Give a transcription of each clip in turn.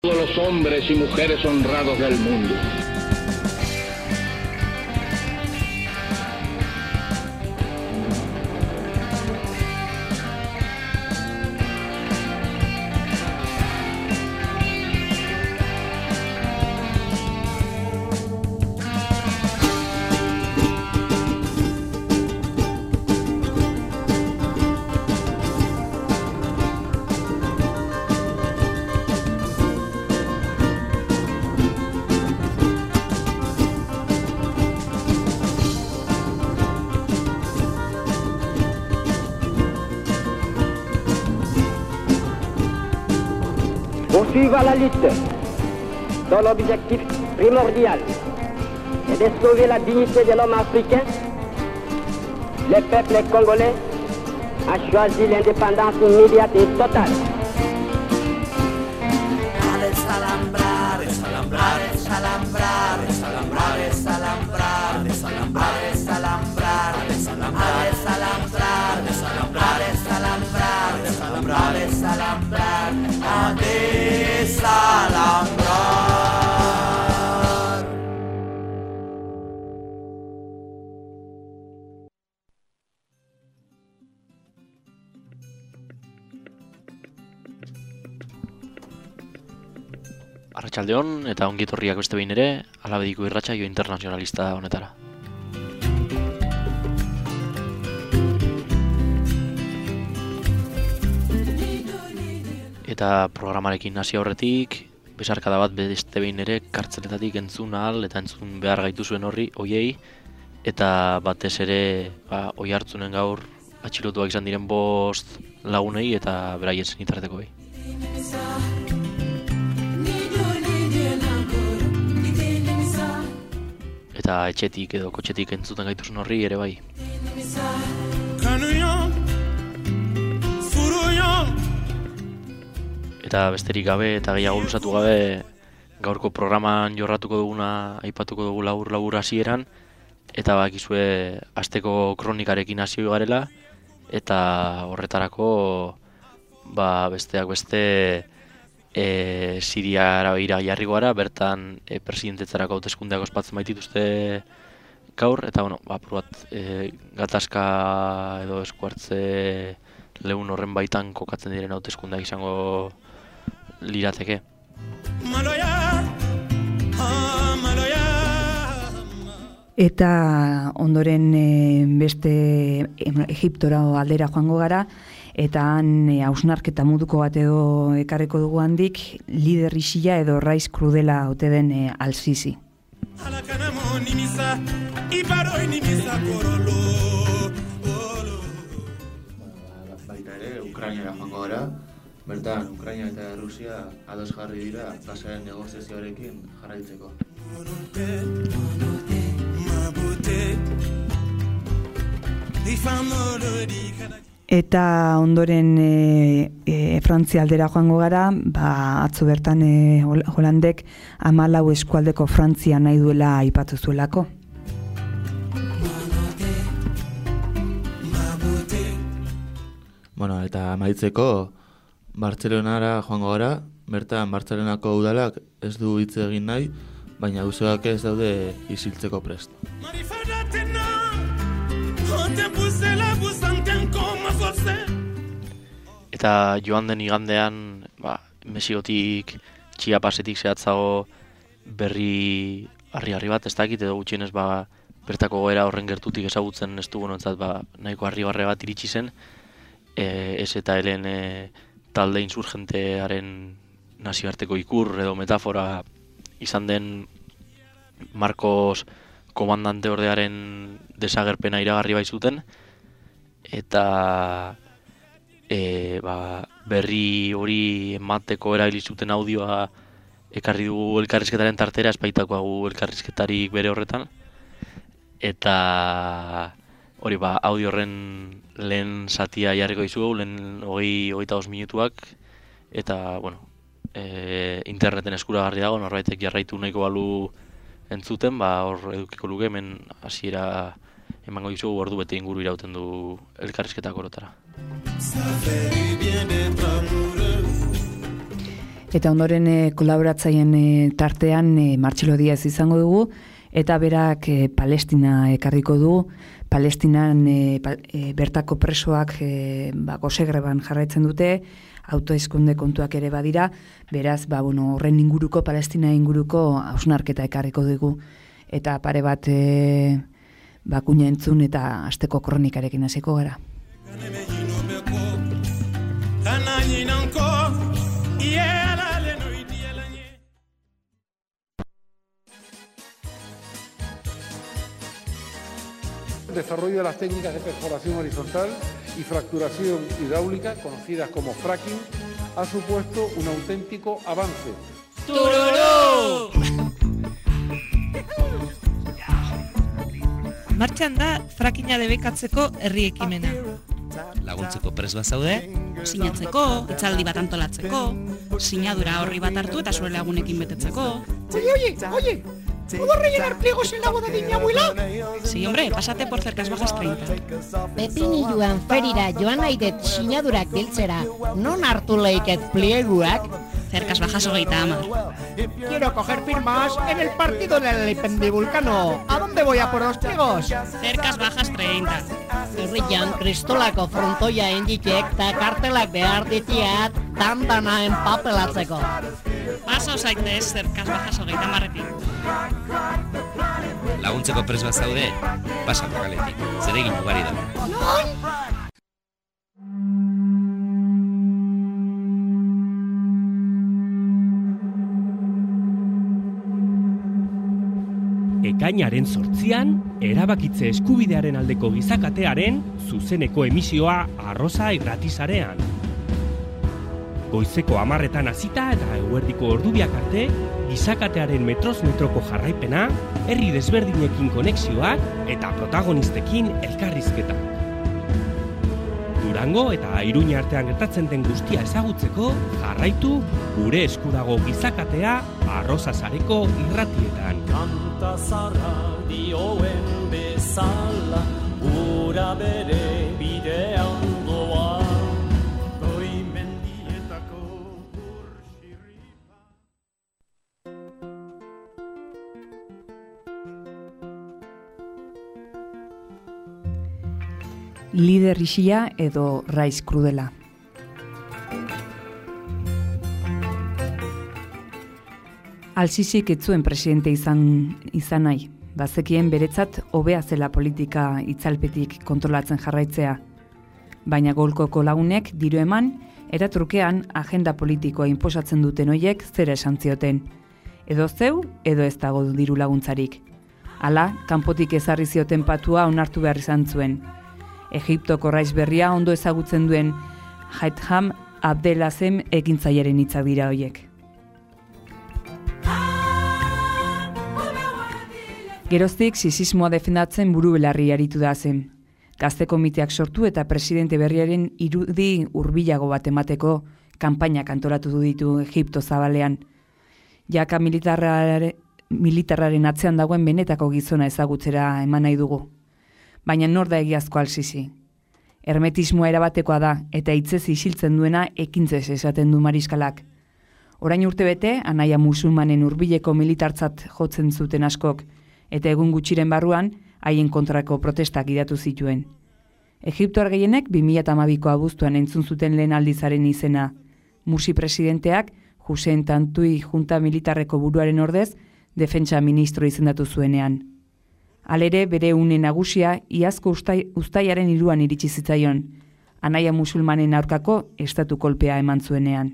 todos los hombres y mujeres honrados del mundo. Poursuivre la lutte dont l'objectif primordial est de sauver la dignité de l'homme africain, le peuple congolais a choisi l'indépendance immédiate et totale. Arratsaldeon eta ongi etorriak beste behin ere Alabediko irratsaio internazionalista honetara. Eta programarekin hasi aurretik, besarkada bat beste behin ere kartzeletatik entzun ahal eta entzun behar gaituzuen hoiei, eta batez ere Oiartzunen gaur atxilotuak izan diren 5 lagunei eta beraien senitartekoei. Eta etxetik edo kotxetik entzuten gaituzun horri ere bai. Eta besterik gabe eta gehiago luzatu gabe gaurko programan jorratuko duguna aipatuko dugu labur hasieran, eta bakizue asteko kronikarekin hasi garela, eta horretarako besteak beste Siriara begira jarriko gara, bertan presidentetzarako hauteskundeak ospatzen baitituzte gaur, eta apur bat gatazka edo eskuartze lehun horren baitan kokatzen diren hauteskundeak izango lirateke. Eta ondoren beste Egiptora aldera joango gara, eta han hausnarketa moduko bat edo ekarriko dugu handik, lider isila edo raiz krudela ote den Al-Sisi. Baita ere, Ukrainara joango gara, bertan Ukraina eta Rusia ados jarri dira gasaren negoziazioarekin jarraitzeko. Eta ondoren Frantzia aldera joango gara, atzo bertan Holandek 14 eskualdeko Frantzia nahi duela aipatu zuelako. Eta amaitzeko Bartzelonara joango gara, bertan Bartzelonako udalak ez du hitz egin nahi, baina auzoak ez daude isiltzeko prest. Eta joan den igandean, Mesiotik, Txiapasetik zehatzago berri harri bat, ez dakit, edo gutxienez bertako goera horren gertutik ezagutzen ez dugunontzat nahiko harrigarri bat iritsi zen, STLen talde insurgentearen nazioarteko ikur edo metafora izan den Marcos komandante ordearen desagerpena iragarri baitzuten, eta berri hori emateko erabili zuten audioa ekarri dugu elkarrizketaren tartera, espaitako hau elkarrizketarik bere horretan, eta hori audio horren lehen zatia jarriko dizugu, lehen 25 minutuak, eta interneten eskuragarri dago, norbaitek jarraitu nahiko balu entzuten, hor edukiko luke, hemen hasiera emango dizugu, ordu bete inguru irauten du elkarrizketak orotara. Eta ondoren kolaboratzaien tartean Martxelo Diaz izango dugu, eta berak Palestina ekarriko du. Palestinan bertako presoak gosegreban jarraitzen dute, autoeskunde kontuak ere badira, beraz, horren inguruko, Palestina inguruko hausnarketa ekarriko dugu. Eta pare bat kuña entzun eta asteko kronikarekin hasiko gara. Desarrollo de las técnicas de perforación horizontal y fracturación hidráulica, conocidas como fracking, ha supuesto un auténtico avance. ¡Tururú! Martxan da frackinga debekatzeko herri ekimena. Laguntzeko prest bazaude? Sinatzeko, hitzaldi bat antolatzeko, sinadura horri bat hartu eta zure lagunekin betetzeko. Oye, ¿puedo rellenar pliegos en la boda de mi abuela? Sí, hombre, pásate por Cercas Bajas 30. Pepinilluan ferira joan naidet sinadurak biltzera, non hartu leiket plieguak? Cercas Bajas 30. Quiero coger firmas en el partido del Ipendibulcano. ¿A dónde voy a por los pliegos? Cercas Bajas 30. Herrian kristolako frontoia enditek eta kartelak behar ditiat tantana enpapelatzeko. Paso zaitez Cercas Bajas 30-ekin. Laguntzeko prest bazaude, pasa lokaletik. Zeregin ugari da. Ekainaren 8an, erabakitze eskubidearen aldeko gizakatearen zuzeneko emisioa Arrosa irratisarean. Goizeko 10etan hasita eta eguerdiko ordubiak arte, gizakatearen metroz metroko jarraipena, herri desberdinekin konexioak eta protagonistekin elkarrizketak. Durango eta Iruña artean gertatzen den guztia ezagutzeko, jarraitu gure eskudago gizakatea Arrosa sareko irratietan. Kanta zarra dioen bezala, ura bere bidean doa. Goi mendietako urxirripa. Lider isia edo raiz krudela. Al-Sisik ez zuen presidente izan nahi, bazekien beretzat hobea zela politika itzalpetik kontrolatzen jarraitzea. Baina golkoko lagunek diru eman, eratrukean agenda politikoa inposatzen duten hoiek zera esan zioten. Edo zeu, edo ez dago diru laguntzarik. Hala, kanpotik ezarri zioten patua onartu behar izan zuen. Egiptoko raiz berria ondo ezagutzen duen Haitham Abdelazem ekintzaiaren hitzak dira hoiek. Geroztik sisismoa defendatzen buru belarri aritu da zen. Gazte komiteak sortu eta presidente berriaren irudi hurbilago bat emateko kanpainak antolatu ditu Egipto zabalean. Jaka militarraren atzean dagoen benetako gizona ezagutzera eman nahi dugu. Baina nor da egiazko Al-Sisi? Hermetismoa erabatekoa da eta hitzez isiltzen duena ekintzez esaten du mariskalak. Orain urtebete, anaia musulmanen hurbileko militartzat jotzen zuten askok, eta egun gutxiren barruan, haien kontrako protestak idatu zituen. Egiptoar gehienek 2012ko abuztuan entzun zuten lehen aldizaren izena. Mursi presidenteak, Hussein Tantui junta militarreko buruaren ordez, defentsa ministro izendatu zuenean. Halere, bere une nagusia, iazko uztailaren 3an iritsi zitzaion, anaia musulmanen aurkako estatu kolpea eman zuenean.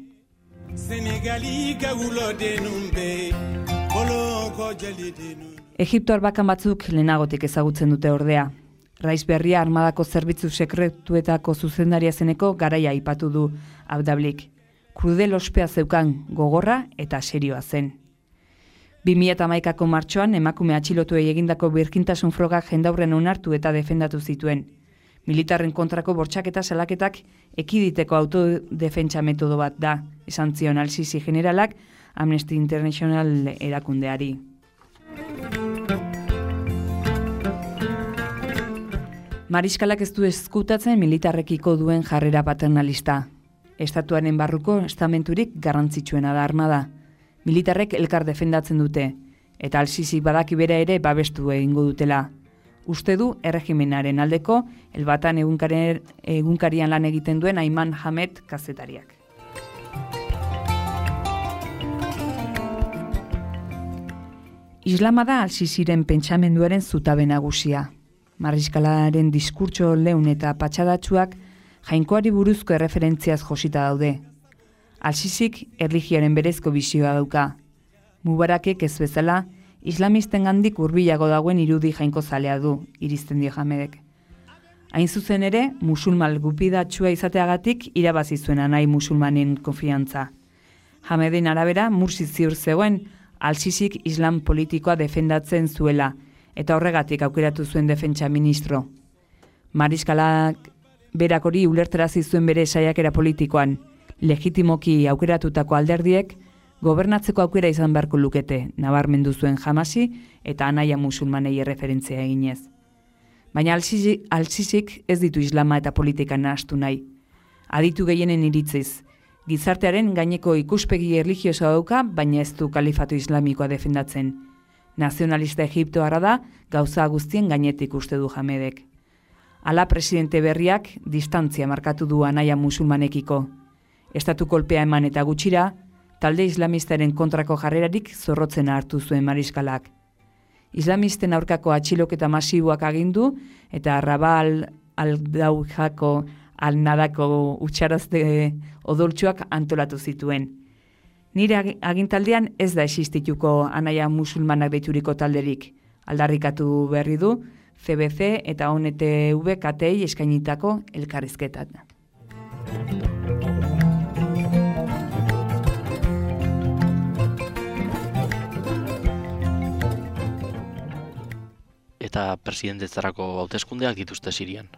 Egiptoar bakan batzuk lehenagotik ezagutzen dute ordea. Raiz berria armadako zerbitzu sekretuetako zuzendaria zeneko garaia aipatu du Abdablik. Krudel ospea zeukan gogorra eta serioa zen. 2011ko martxoan emakume atxilotuei egindako birkintasun frogak jendaurren onartu eta defendatu zituen. Militarren kontrako bortxaketa salaketak ekiditeko autodefentsa metodo bat da, esan zion Al-Sisi generalak Amnesty International erakundeari. Mariskalak ez du eskutatzen militarrekiko duen jarrera paternalista. Estatuaren barruko estamenturik garrantzitsuena da armada. Militarrek elkar defendatzen dute, eta Al-Sisi badaki bera ere babestu egingo dutela. Uste du erregimenaren aldeko Elbatan egunkarian lan egiten duen Ayman Hamed kazetariak. Islama da Al-Sisiren pentsamenduaren zutabe nagusia. Mariskalaren diskurtso leun eta patxadatsuak jainkoari buruzko erreferentziaz josita daude. Al-Sisik erlijioaren berezko bizioa dauka. Mubarakek ez bezala, islamisten gandik hurbilago dagoen irudi jainkozalea du, irizten dio Hamedek. Hain zuzen ere, musulman gupidatsua izateagatik irabazi zuena nahi musulmanen konfiantza. Hameden arabera, Mursi ziur zegoen, Al-Sisik islam politikoa defendatzen zuela, eta horregatik aukeratu zuen defentsa ministro. Mariskalak berak hori ulertarazi zuen bere saiakera politikoan, legitimoki aukeratutako alderdiek, gobernatzeko aukera izan beharko lukete, nabarmendu zuen Hamasi eta anaia musulmanei erreferentzia eginez. Baina Al-Sisik ez ditu islama eta politika nahastu nahi. Aditu gehienen iritziz, gizartearen gaineko ikuspegi erlijiosoa dauka, baina ez du kalifatu islamikoa defendatzen. Nazionalista egiptoarra da, gauza guztien gainetik uste du Hamedek. Hala presidente berriak distantzia markatu du anaia musulmanekiko. Estatu kolpea eman eta gutxira, talde islamistaren kontrako jarrerarik zorrotzen hartu zuen mariskalak. Islamisten aurkako atxiloketa masiboak agindu eta Rabal al-Daujako al-Nadako utxarazte odoltsuak antolatu zituen. Nire agintaldean ez da existituko anaia musulmanak deituriko talderik. Aldarrikatu berri du CBC eta ONTV katei eskainitako elkarrizketan. Eta presidentetzarako hauteskundeak dituzte Sirian.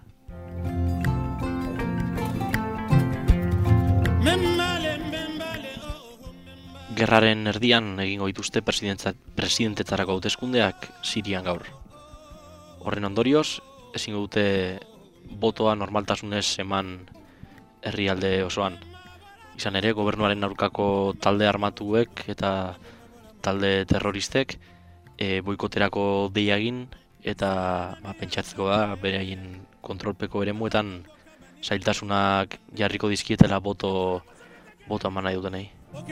Gerraren erdian egingo dituzte presidentetzarako hauteskundeak Sirian gaur. Horren ondorioz, ezingo dute botoa normaltasunez eman herrialde osoan. Izan ere, gobernuaren aurkako talde armatuek eta talde terroristek boikoterako deia egin eta pentsatzeko da beraien kontrolpeko eremuetan zailtasunak jarriko dizkietela boto eman nahi dutenei.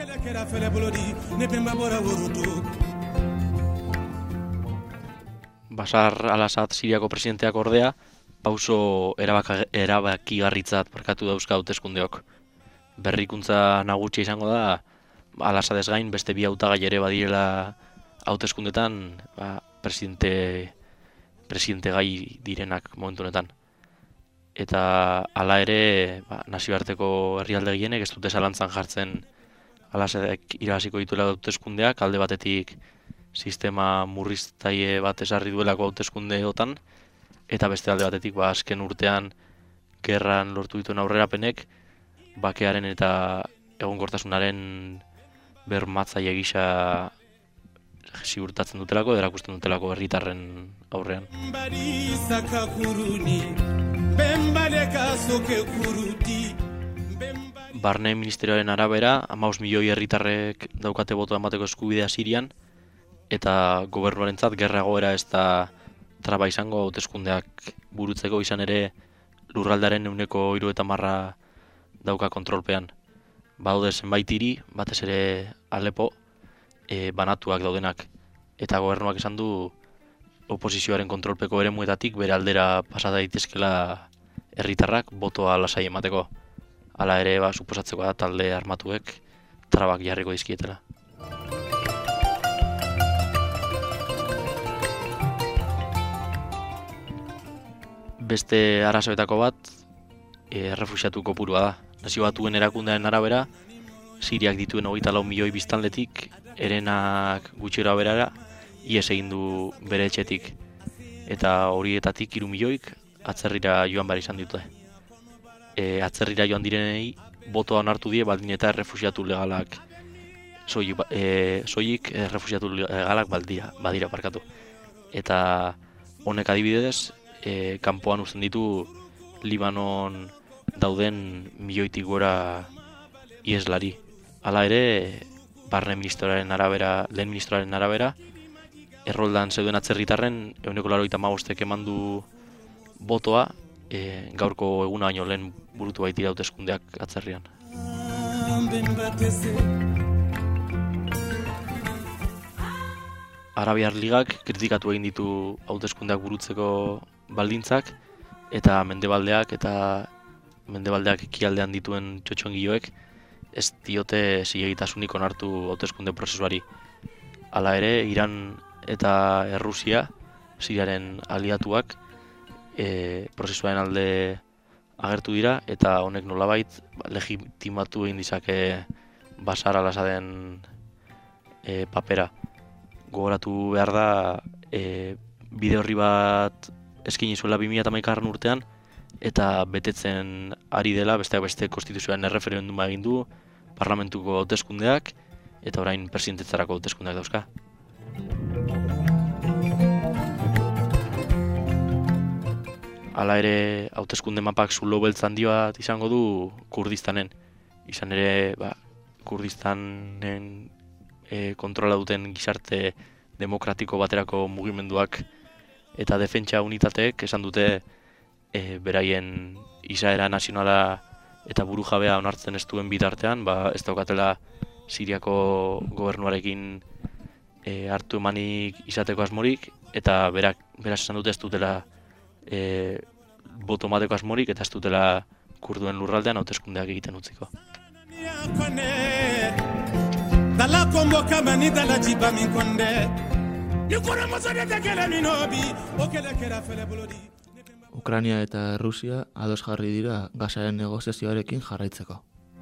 Bashar al-Assad Siriako presidenteak ordea, pauso erabakigarritzat markatu dauzka hauteskundeok. Berrikuntza nagusia izango da, al-Assadez gain beste bi hautagai ere badirela hauteskundetan presidente gai direnak momentu honetan. Eta hala ere, nazioarteko herrialde gehienek ez dute zalantzan jartzen al-Assadek irabaziko dituela hauteskundeak, alde batetik sistema murriztaile bat esarri duelako hauteskundeotan, eta beste alde batetik azken urtean gerran lortu dituen aurrerapenek bakearen eta egonkortasunaren bermatzaile gisa ziurtatzen dutelako, erakusten dutelako herritarren aurrean. Barne ministerioaren arabera, 15 milioi herritarrek daukate botoa emateko eskubidea Sirian, eta gobernuarentzat gerra egoera ez da traba izango hauteskundeak burutzeko, izan ere lurraldaren 70% dauka kontrolpean. Badaude zenbait hiri, batez ere Alepo, banatuak daudenak, eta gobernuak esan du oposizioaren kontrolpeko eremuetatik bere aldera pasata daitezkela herritarrak botoa lasai emateko. Hala ere, suposatzeko da talde armatuek trabak jarriko dizkietela. Beste arazoetako bat, errefuxiatu kopurua da. Nazio Batuen erakundearen arabera, Siriak dituen 24 milioi biztanletik, herenak gutxira berara, ihes egin du bere etxetik. Eta horietatik 3 milioik atzerrira joan behar izan dute. Atzerrira joan direnei botoa onartu die baldin eta errefuxiatu legalak soilik errefuxiatu legalak badira parkatu. Eta honek adibidez, kanpoan uzten ditu Libanon dauden milioitik gora ieslari. Hala ere, lehen ministroaren arabera, erroldan zeuden atzerritarren 95% eman du botoa, gaurko eguna baino lehen burutu baitira hauteskundeak atzerrian. Arabiar Ligak kritikatu egin ditu hauteskundeak burutzeko baldintzak, eta mendebaldeak ekialdean dituen txotxongiloek ez diote zilegitasunik onartu hauteskunde prozesuari. Hala ere, Iran eta Errusia, Siriaren aliatuak, prozesuaren alde agertu dira, eta honek nolabait legitimatu egin dizake Bashar al-Assaden papera. Gogoratu behar da, bide horri bat eskaini zuela 2011 urtean, eta betetzen ari dela, besteak beste konstituzioaren erreferenduma egin du, parlamentuko hauteskundeak, eta orain presidentetzarako hauteskundeak dauzka. Hala ere, hauteskunde mapak zulo beltz handi bat izango du Kurdistanen. Izan ere, Kurdistanen kontrola duten gizarte demokratiko baterako mugimenduak eta defentsa unitateek esan dute beraien izaera nazionala eta burujabea onartzen ez duen bitartean, ez daukatela Siriako gobernuarekin hartu emanik izateko asmorik, eta beraz esan dute ez dutela boto mateko asmorik, eta ez dutela kurduen lurraldean hauteskundeak egiten utziko. Ukraina eta Rusia ados jarri dira gasaren negoziazioarekin jarraitzeko.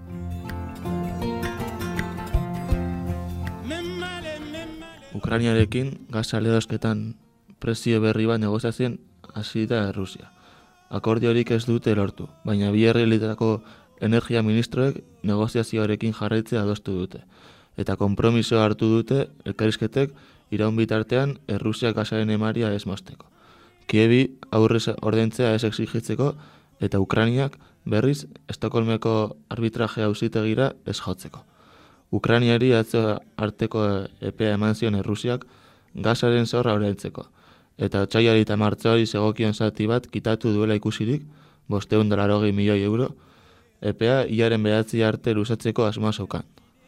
Ukrainarekin gasa ledosketan prezio berri bat negoziazioen hasi da Rusia. Akordiorik ez dute lortu, baina bi herrietako energia ministroek negoziazioarekin jarraitzea adostu dute. Eta konpromisoa hartu dute elkarrizketek iraun bitartean Errusiak gasaren emaria ez mozteko. Kievi aurrez ordentzea ez exigitzeko eta Ukrainiak berriz Estokolmeko arbitraje auzitegira ez jotzeko. Ukrainiari atzo arteko epea eman zion Errusiak gasaren zorra ordaintzeko, eta otsailari eta martxoari zegokion zati bat kitatu duela ikusirik, $580 milioi euro, epea hilaren 9 arte luzatzeko asmoa zeukan.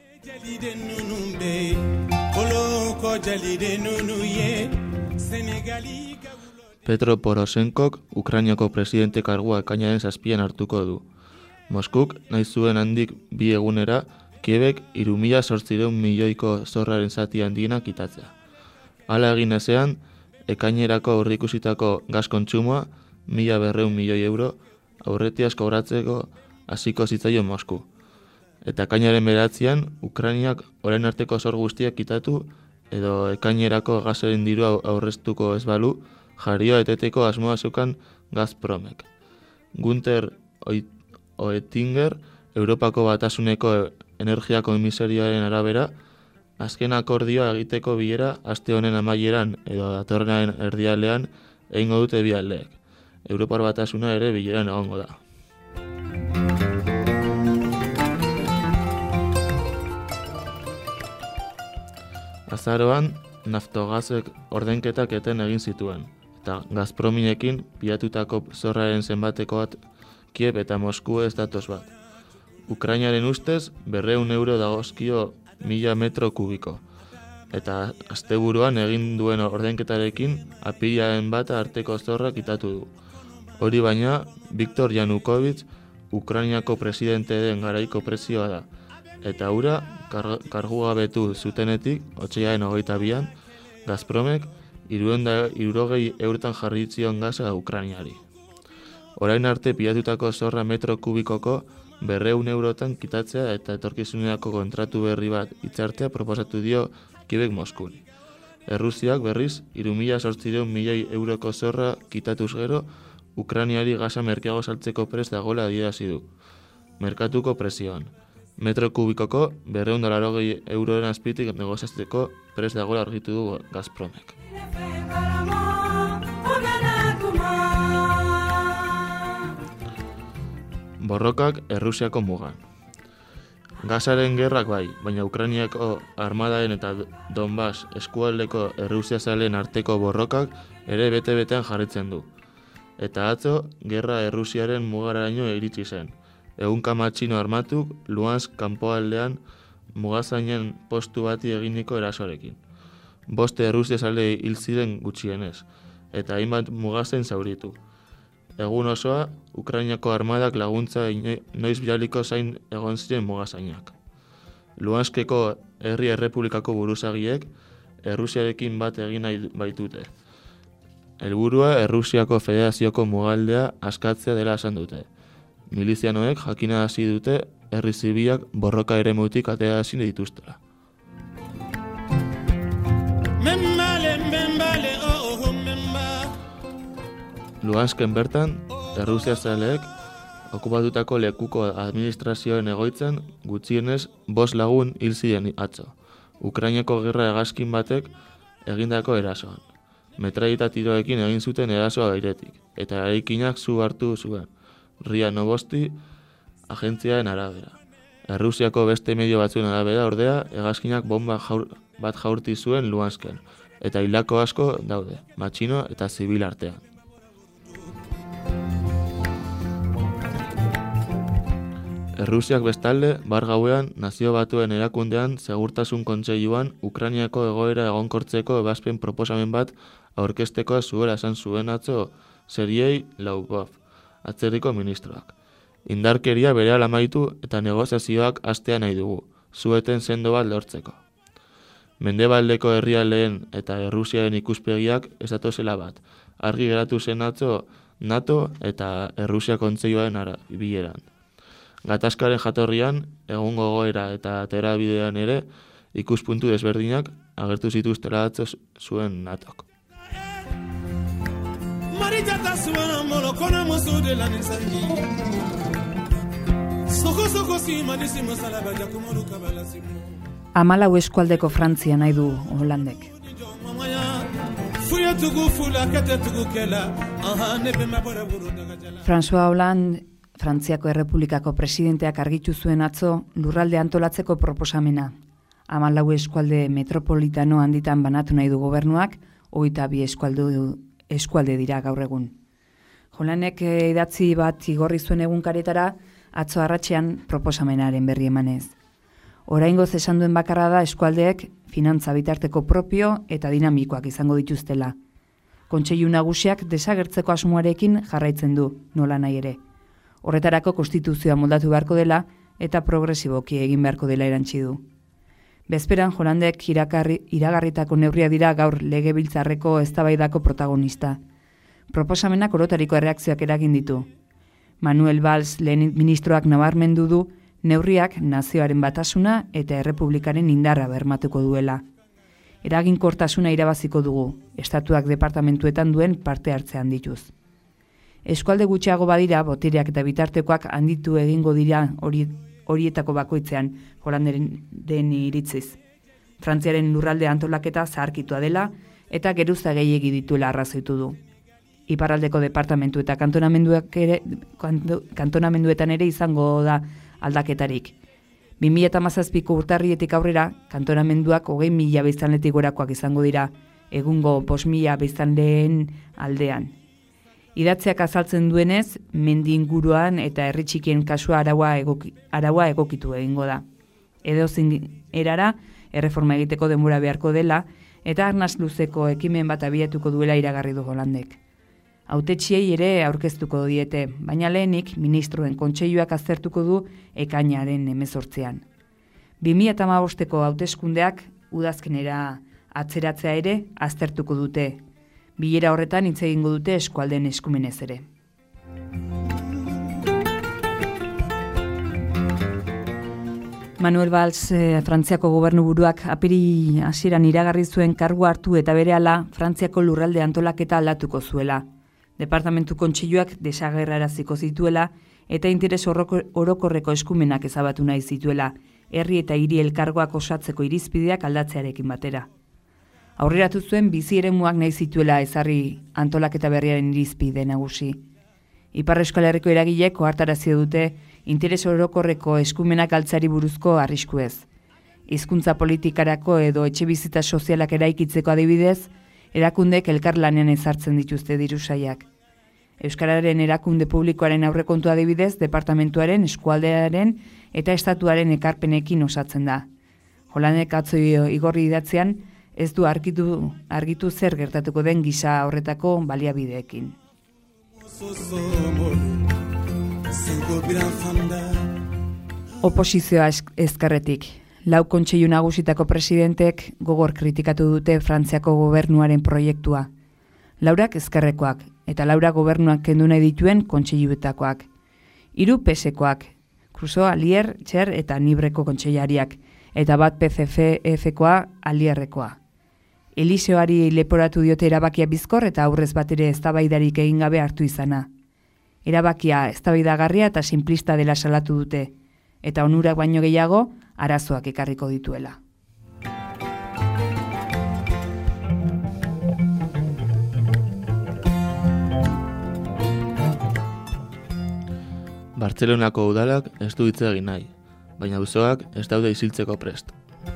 Petro Poroshenkok Ukrainiako presidente kargua ekainaren 7 hartuko du. Moskuk nahi zuen handik 2 egunera Kiebek 3.800 milioiko zorraren zati handiena kitatzea. Hala egin ezean, ekainerako aurreikusitako gas kontsumoa 1.200 milioi euro aurretiaz kobratzeko hasiko zitzaion Mosku. Eta ekainaren 9 Ukrainiak orain arteko zor guztiak kitatu edo ekainerako gasaren dirua aurreztuko ez balu, jarioa eteteko asmoa zeukan Gazpromek. Günther Oettinger, Europako Batasuneko energia komisarioaren arabera, azken akordioa egiteko bilera aste honen amaieran edo datorrenaren erdialdean egingo dute bi aldeek. Europar Batasuna ere bileran egongo da. Azaroan, Naftogazek ordenketak eten egin zituen, eta Gazprominekin pilatutako zorraren zenbateko bat Kiev eta Mosku ez datoz bat. Ukrainaren ustez, 200 euro dagozkio 1000 metro kubiko, eta asteburuan egin duen ordenketarekin apirilaren bata arteko zorra kitatu du. Hori baina, Viktor Yanukovych Ukrainako presidente den garaiko prezioa da, eta hura kargugabetu zutenetik, otsailaren 22an, Gazpromek 360 eurotan jarri zion gaza Ukrainari. Orain arte pilatutako zorra metro kubikoko 200 eurotan kitatzea eta etorkizunerako kontratu berri bat hitzartea proposatu dio Kievek Moskuri. Errusiak berriz 3.800 milioi euroko zorra kitatuz gero, Ukrainiari gaza merkeago saltzeko prest dagoela adierazi du. Merkatuko prezioan. Metro kubikoko $280 euroren azpitik negoziatzeko prest dagoela argitu du Gazpromek. Borrokak Errusiako mugan. Gazaren gerrak bai, baina Ukrainiako armadaren eta Donbass eskualdeko errusiazaleen arteko borrokak ere bete-betean jarritzen du. Eta atzo, gerra Errusiaren mugaraino iritsi zen. Ehunka matxino armatuk Luhansk kanpoaldean mugazainen postu bati eginiko erasoarekin. 5 errusiazale hil ziren gutxienez, eta hainbat mugazain zauritu. Egun osoa, Ukrainiako armadak laguntza noiz bidaliko zain egon ziren mugazainak. Luhanskeko herri errepublikako buruzagiek Errusiarekin bat egin nahi baitute. Helburua Errusiako Federazioko mugaldea askatzea dela esan dute. Milizianoek jakinarazi dute herri zibilak borroka eremutik aterazi dituztela. Luhansken bertan, errusiazaleek okupatutako lekuko administrazioen egoitzen gutxienez 5 lagun hil ziren atzo. Ukrainako gerra hegazkin batek egindako erasoan. Metralleta tiroekin egin zuten erasoa airetik, eta eraikinak zu hartu zuen. RIA Novosti agentziaren arabera. Errusiako beste medio batzuen arabera ordea, hegazkinak bomba bat jaurti zuen Luhansken, eta hildako asko daude, matxino eta zibil artean. Errusiak bestalde, bar gauean, Nazio Batuen erakundean segurtasun kontseiluan Ukrainiako egoera egonkortzeko ebazpen proposamen bat aurkezteko zuela esan zuen atzo Sergei Lavrov, atzerriko ministroak. Indarkeria berehala amaitu eta negoziazioak hastea nahi dugu, zueten sendo bat lortzeko. Mendebaldeko herrialdeen eta Errusiaren ikuspegiak ez datozela bat, argi geratu zen atzo NATO eta Errusia kontseiluaren bileran. Gatazkaren jatorrian, egungo goera eta aterabidean ere, ikuspuntu desberdinak agertu zituztela atzo zuen NATOk. Hamalau eskualdeko Frantzia nahi du Holandek. François Hollande, Frantziako Errepublikako presidenteak argitu zuen atzo lurralde antolatzeko proposamena. 14 eskualde metropolitano handitan banatu nahi du gobernuak, 22 eskualde dira gaur egun. Hollandek idatzi bat igorri zuen egunkaretara atzo arratsean proposamenaren berri emanez. Oraingoz esan duen bakarra da eskualdeek finantza bitarteko propio eta dinamikoak izango dituztela. Kontseilu nagusiak desagertzeko asmoarekin jarraitzen du, nola nahi ere. Horretarako konstituzioa moldatu beharko dela eta progresiboki egin beharko dela erantsi du. Bezperan Hollandek iragarritako neurriak dira gaur legebiltzarreko eztabaidako protagonista. Proposamenak orotariko erreakzioak eragin ditu. Manuel Valls lehen ministroak nabarmendu du neurriak nazioaren batasuna eta errepublikaren indarra bermatuko duela. Eraginkortasuna irabaziko dugu, estatuak departamentuetan duen parte hartzean dituz. Eskualde gutxiago badira, botereak eta bitartekoak handitu egingo dira horietako bakoitzean Holanderen den iritziz. Frantziaren lurralde antolaketa zaharkitua dela eta geruza gehiegi dituela arrazoitu du. Iparraldeko departamentu eta kantonamenduetan ere izango da aldaketarik. 2017ko urtarrietik aurrera, kantonamenduak 20.000 biztanletik gorakoak izango dira, egungo 5.000 biztanleen aldean. Idatziak azaltzen duenez, mendi inguruan eta herri txikien kasua araua egokitu egingo da. Edozein erara, erreforma egiteko denbora beharko dela, eta arnaz luzeko ekimen bat abiatuko duela iragarri du Holandek. Hautetsiei ere aurkeztuko diete, baina lehenik ministroen kontseiluak aztertuko du ekainaren 18an. 2015ko hauteskundeak udazkenera atzeratzea ere aztertuko dute. Bilera horretan hitz egingo dute eskualdeen eskumenez ere. Manuel Valls, Frantziako gobernuburuak apiri hasieran iragarri zuen kargua hartu eta berehala Frantziako lurralde antolaketa aldatuko zuela. Departamentu kontseiluak desagerraraziko zituela eta interes orokorreko eskumenak ezabatu nahi zituela, herri eta hiri elkargoak osatzeko irizpideak aldatzearekin batera. Aurreratu zuen bizi eremuak nahi zituela ezarri antolaketa berriaren irizpide nagusi. Ipar Euskal Herriko eragileek ohartarazi dute interes orokorreko eskumenak galtzari buruzko arriskuez. Hizkuntza politikarako edo etxebizitza sozialak eraikitzeko adibidez, erakundek elkarlanean ezartzen dituzte dirusaiak. Euskararen erakunde publikoaren aurrekontu adibidez, departamentuaren, eskualdearen eta estatuaren ekarpenekin osatzen da. Holandek atzo igorri idatzean, ez du argitu zer gertatuko den gisa horretako baliabideekin. Oposizioa ezkerretik. 4 kontseilu nagusitako presidentek gogor kritikatu dute Frantziako gobernuaren proiektua. 4 ezkerrekoak eta 4 gobernuak kendu nahi dituen kontseiluetakoak. 3 PSkoak, Crusoe, Alier, Txer eta Nibreko kontseilariak, eta 1 PCF-koa Alierrekoa. Eliseoari leporatu diote erabakia bizkor eta aurrez bat ere eztabaidarik egin gabe hartu izana. Erabakia eztabaidagarria eta simplista dela salatu dute, eta onurak baino gehiago arazoak ekarriko dituela. Bartzelonako udalak ez du hitz egin nahi, baina auzoak ez daude isiltzeko prest.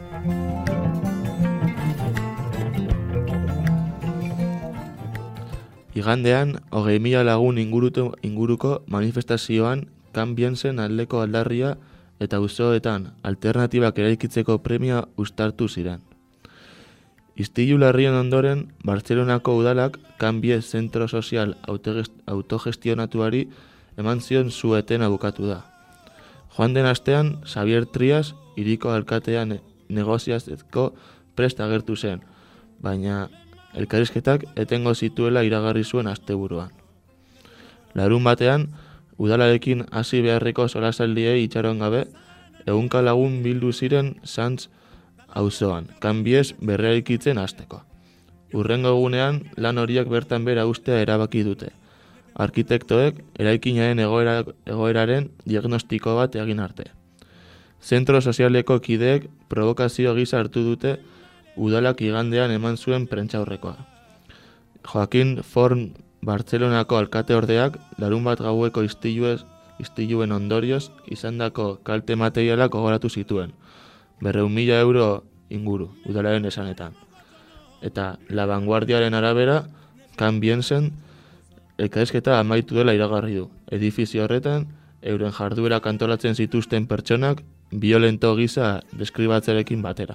Igandean, 20.000 lagun inguruko manifestazioan kanbienzen aldeko aldarria eta auzoetan alternatibak eraikitzeko premia uztartu ziren. Istilu larrien ondoren, Bartzelonako udalak kanbie zentro sozial autogestionatuari eman zion su-etena bukatu da. Joan den astean, Xavier Trias hiriko alkatean negoziatzeko prest agertu zen, baina elkarrizketak etengo zituela iragarri zuen asteburuan. Larun batean, udalarekin hasi beharreko solasaldiei itxaron gabe, 100 lagun bildu ziren Sants auzoan, kanbiez berreraikitzen hasteko. Hurrengo egunean, lan horiak bertan bera ustea erabaki dute. Arkitektoek eraikinaren egoeraren diagnostiko bat egin arte. Zentro sozialeko kideek provokazio gisa hartu dute udalak igandean eman zuen prentsaurrekoa. Joaquin Forn Bartzelonako alkateordeak larun bat gaueko istiluen ondorioz izandako kalte materialak gogoratu zituen, 200.000 euro inguru udalaren esanetan. Eta La Vanguardiaren arabera, kanbienzen elkarrizketa amaitu dela iragarri du. Edifizio horretan, euren jarduera kantolatzen zituzten pertsonak violento gisa deskribatzerekin batera.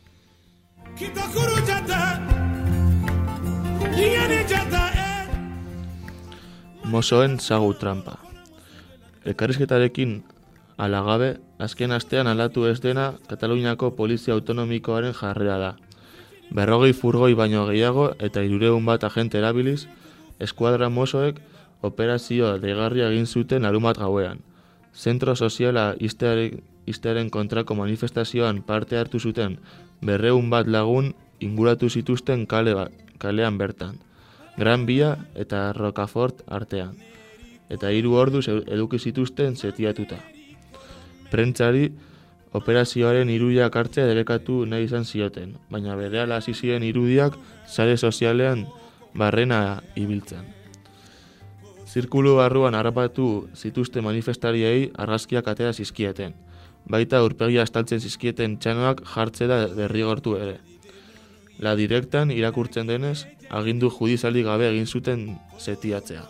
Mosoen sagu trampa. Elkarrizketarekin alagabe, azken astean aldatu ez dena Kataluniako Polizia Autonomikoaren jarrera da. 40 furgoi baino gehiago eta 300 bat agente erabiliz, eskuadra mosoek operazio deigarria egin zuten larunbat gauean. Zentro soziala ixtearen kontrako manifestazioan parte hartu zuten 200 bat lagun inguratu zituzten kalean bertan, Gran Via eta Rocafort artean, eta 3 orduz eduki zituzten setiatuta. Prentsari operazioaren irudiak hartzea debekatu nahi izan zioten, baina berehala hasi ziren irudiak sare sozialean barrena ibiltzen. Zirkulu barruan harrapatu zituzten manifestariei argazkiak atera zizkieten, baita aurpegia estaltzen zizkieten txanoak jartzera derrigortu ere. La Directan irakurtzen denez, agindu judizialik gabe egin zuten setiatzea.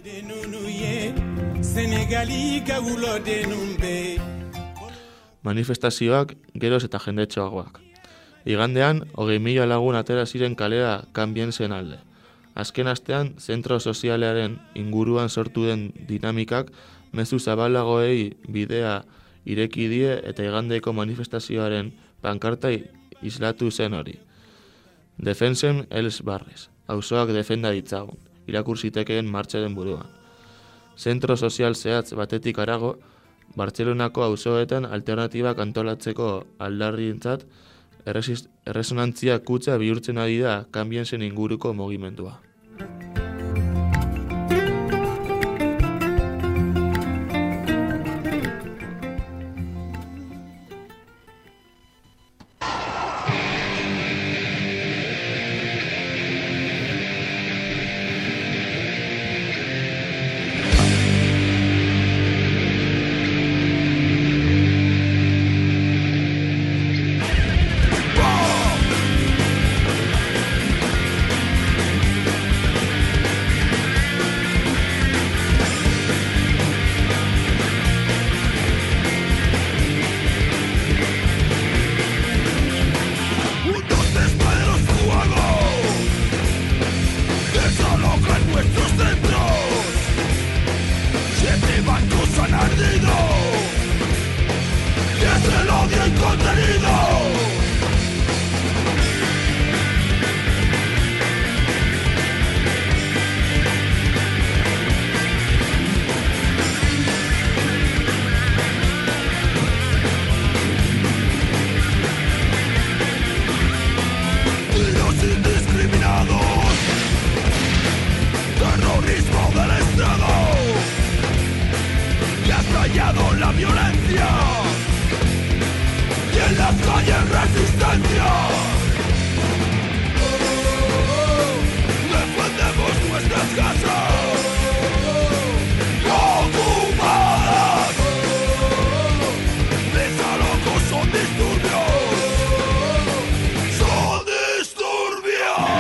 Manifestazioak geroz eta jendetxoagoak. Igandean, 20.000 lagun atera ziren kalera kanbienzen alde. Azken astean, zentro sozialearen inguruan sortu den dinamikak mezu zabalagoei bidea ireki die eta igandeko manifestazioaren pankarta islatu zen hori. Defensen els barres, auzoak defenda ditzagun, irakur zitekeen martxaren buruan. Zentro sozial zehatz batetik harago, Bartzelonako auzoetan alternatibak antolatzeko aldarrientzat erresonantzia kutxa bihurtzen ari da kanbienzen inguruko mugimendua. miedo, la violencia y en las calles resistencia. Defendemos nuestras casas ocupadas. Desalojos son disturbios. Son disturbios.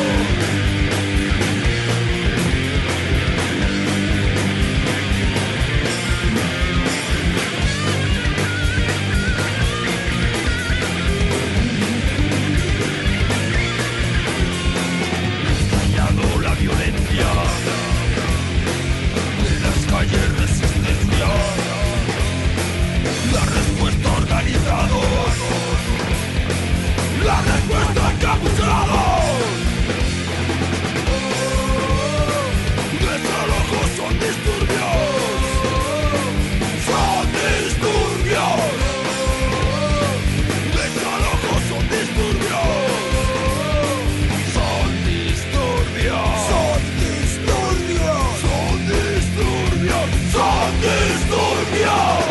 La violencia en las calles resistencia, la respuesta organizada, la respuesta encapuchada. Desalojos son disturbios, son disturbios. Desalojos son disturbios. ¡Son disturbios!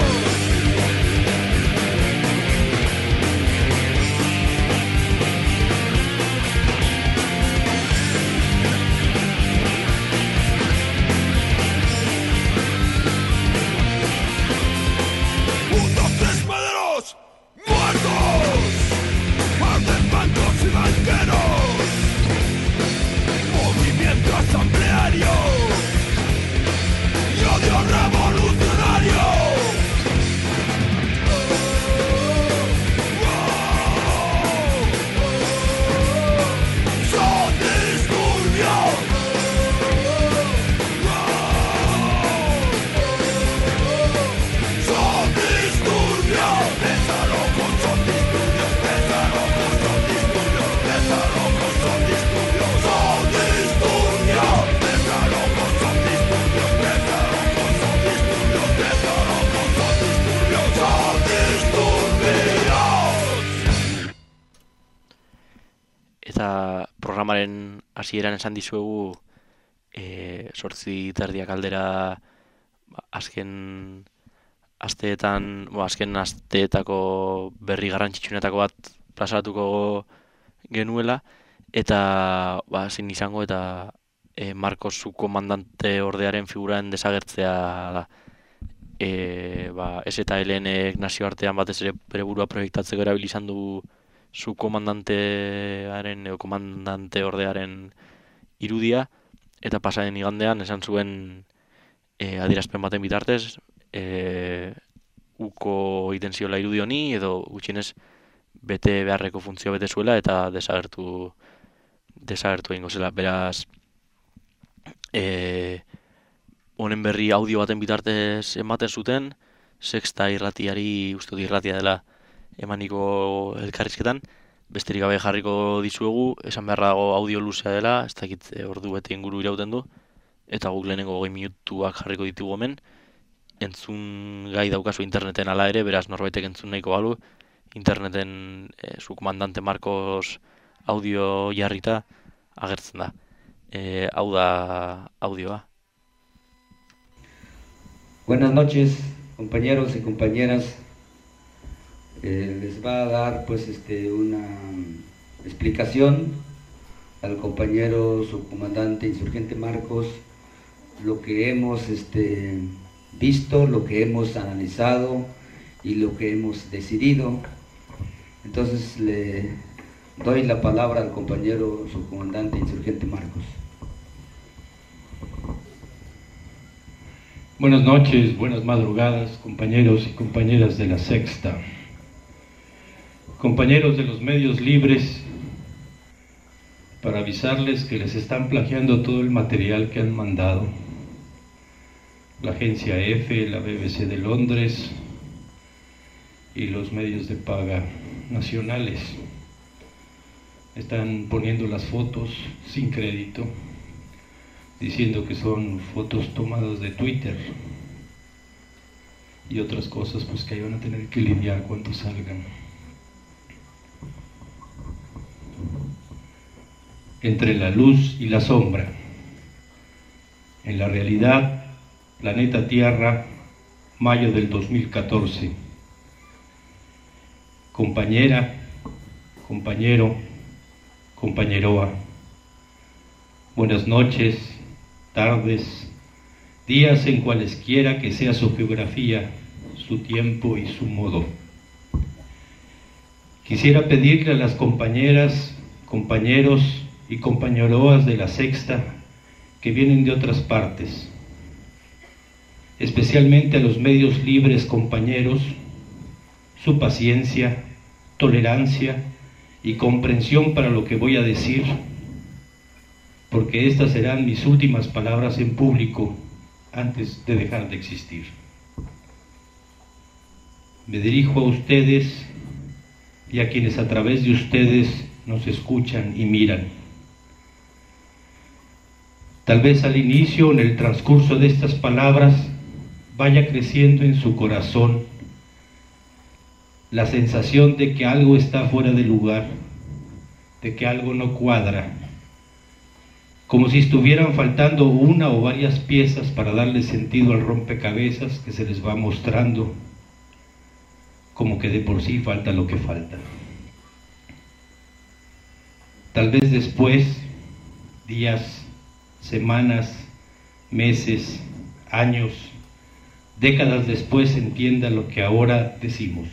Un, dos, tres maderos muertos, arden bancos y banqueros, movimiento asambleario y odio revolucionario. Son disturbios. Son disturbios. Desalojos son disturbios. Desalojos son disturbios. Desalojos son disturbios. Son disturbios. Desalojos son disturbios. Eta programaren hasieran esan dizuegu 8:30 aldera azken asteetako berri garrantzitsuenetako bat plazaratuko genuela, eta ezin izango eta Marcos zu komandante ordearen figuraren desagertzea da. STLNek nazioartean batez ere bere burua proiektatzeko erabili izan du zu komandantearen edo komandante ordearen irudia, eta pasaren igandean esan zuen adierazpen baten bitartez uko egiten ziola irudi honi, edo gutxienez bete beharreko funtzioa bete zuela eta desagertu egingo zela. Beraz, honen berri audio baten bitartez ematen zuten, Sexta irratiari, uste dut irratia dela emaniko elkarrizketan, besterik gabe jarriko dizuegu, esan beharra dago audio luzea dela, ez dakit ordu bete inguru irauten du, eta guk lehenengo 20 minutuak jarriko ditugu hemen, entzun gai daukazu interneten ala ere, beraz norbaitek entzun nahiko balu, interneten zu komandante Marcos audio jarrita agertzen da. Hau da audioa. Buenas noches, compañeros y compañeras. Les va a dar pues una explicación al compañero subcomandante insurgente Marcos lo que hemos visto, lo que hemos analizado y lo que hemos decidido. Entonces le doy la palabra al compañero subcomandante insurgente Marcos. Buenas noches, buenas madrugadas, compañeros y compañeras de la Sexta, compañeros de los medios libres, para avisarles que les están plagiando todo el material que han mandado la agencia EFE, la BBC de Londres y los medios de paga nacionales. Están poniendo las fotos sin crédito, diciendo que son fotos tomadas de Twitter y otras cosas pues que ahí van a tener que lidiar cuando salgan. Entre la luz y la sombra. En la realidad, planeta Tierra mayo del 2014. Compañera, compañero, compañeroa, buenas noches, tardes, días en cualesquiera que sea su geografía, su tiempo y su modo. Quisiera pedirle a las compañeras, compañeros y compañeroas de la Sexta que vienen de otras partes, especialmente a los medios libres compañeros, su paciencia, tolerancia y comprensión para lo que voy a decir, porque estas serán mis últimas palabras en público antes de dejar de existir. Me dirijo a ustedes y a quienes a través de ustedes nos escuchan y miran. Tal vez al inicio, en el transcurso de estas palabras, vaya creciendo en su corazón la sensación de que algo está fuera de lugar, de que algo no cuadra, como si estuvieran faltando una o varias piezas para darle sentido al rompecabezas que se les va mostrando, como que de por sí falta lo que falta. Tal vez después, días, semanas, meses, años, décadas después entienda lo que ahora decimos.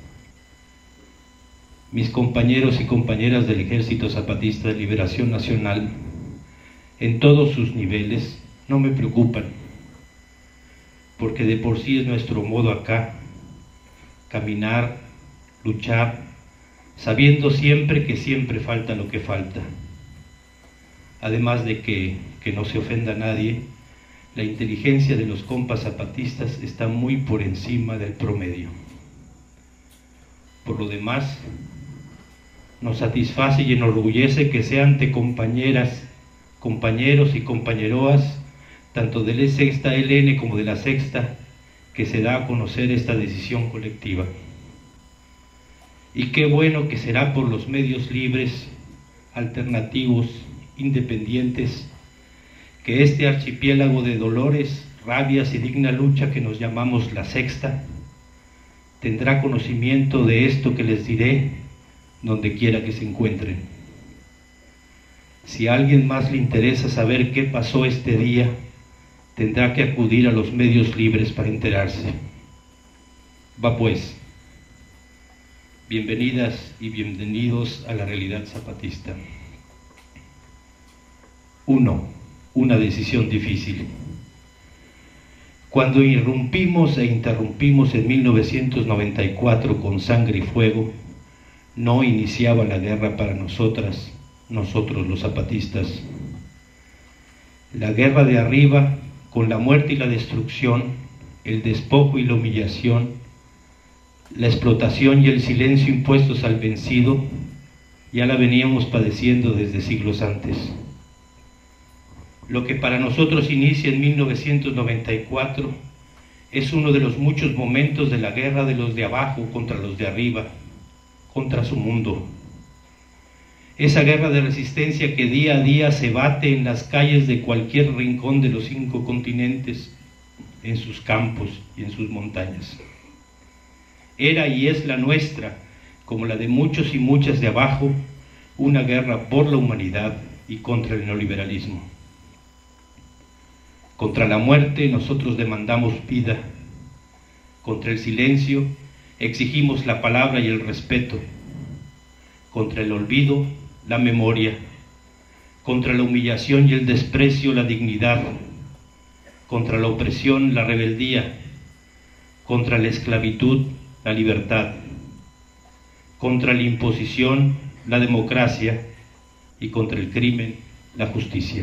Mis compañeros y compañeras del Ejército Zapatista de Liberación Nacional, en todos sus niveles, no me preocupan, porque de por sí es nuestro modo acá, caminar, luchar, sabiendo siempre que siempre falta lo que falta. Además de que no se ofenda a nadie, la inteligencia de los compas zapatistas está muy por encima del promedio. Por lo demás, nos satisface y enorgullece que sean ante compañeras, compañeros y compañeroas, tanto de la Sexta LN como de la Sexta, que se da a conocer esta decisión colectiva. Y qué bueno que será por los medios libres, alternativos, independientes, que este archipiélago de dolores, rabias y digna lucha que nos llamamos la Sexta, tendrá conocimiento de esto que les diré donde quiera que se encuentren. Si a alguien más le interesa saber qué pasó este día, tendrá que acudir a los medios libres para enterarse. Va pues, bienvenidas y bienvenidos a la realidad zapatista. 1. Una decisión difícil. Cuando irrumpimos e interrumpimos en 1994 con Sangre y Fuego, no iniciaba la guerra para nosotros los zapatistas. La guerra de arriba, con la muerte y la destrucción, el despojo y la humillación, la explotación y el silencio impuestos al vencido, ya la veníamos padeciendo desde siglos antes. Lo que para nosotros inicia en 1994 es uno de los muchos momentos de la guerra de los de abajo contra los de arriba, contra su mundo. Esa guerra de resistencia que día a día se bate en las calles de cualquier rincón de los 5 continentes, en sus campos y en sus montañas. Era y es la nuestra, como la de muchos y muchas de abajo, una guerra por la humanidad y contra el neoliberalismo. Contra la muerte nosotros demandamos vida. Contra el silencio exigimos la palabra y el respeto. Contra el olvido, la memoria. Contra la humillación y el desprecio, la dignidad. Contra la opresión, la rebeldía. Contra la esclavitud, la libertad. Contra la imposición, la democracia. Y contra el crimen, la justicia.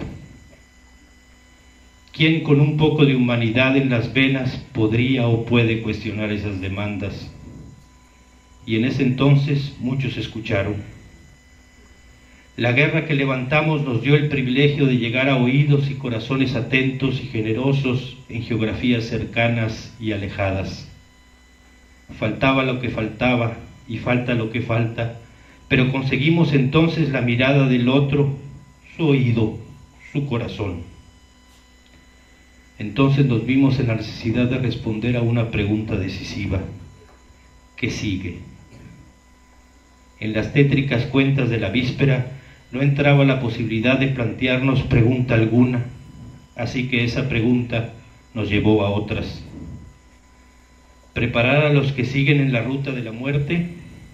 ¿Quién con un poco de humanidad en las venas podría o puede cuestionar esas demandas? Y en ese entonces muchos escucharon. La guerra que levantamos nos dio el privilegio de llegar a oídos y corazones atentos y generosos en geografías cercanas y alejadas. Faltaba lo que faltaba y falta lo que falta, pero conseguimos entonces la mirada del otro, su oído, su corazón. entonces nos vimos en la necesidad de responder a una pregunta decisiva. ¿Qué sigue? En las tétricas cuentas de la víspera no entraba la posibilidad de plantearnos pregunta alguna, así que esa pregunta nos llevó a otras. Preparar a los que siguen en la ruta de la muerte,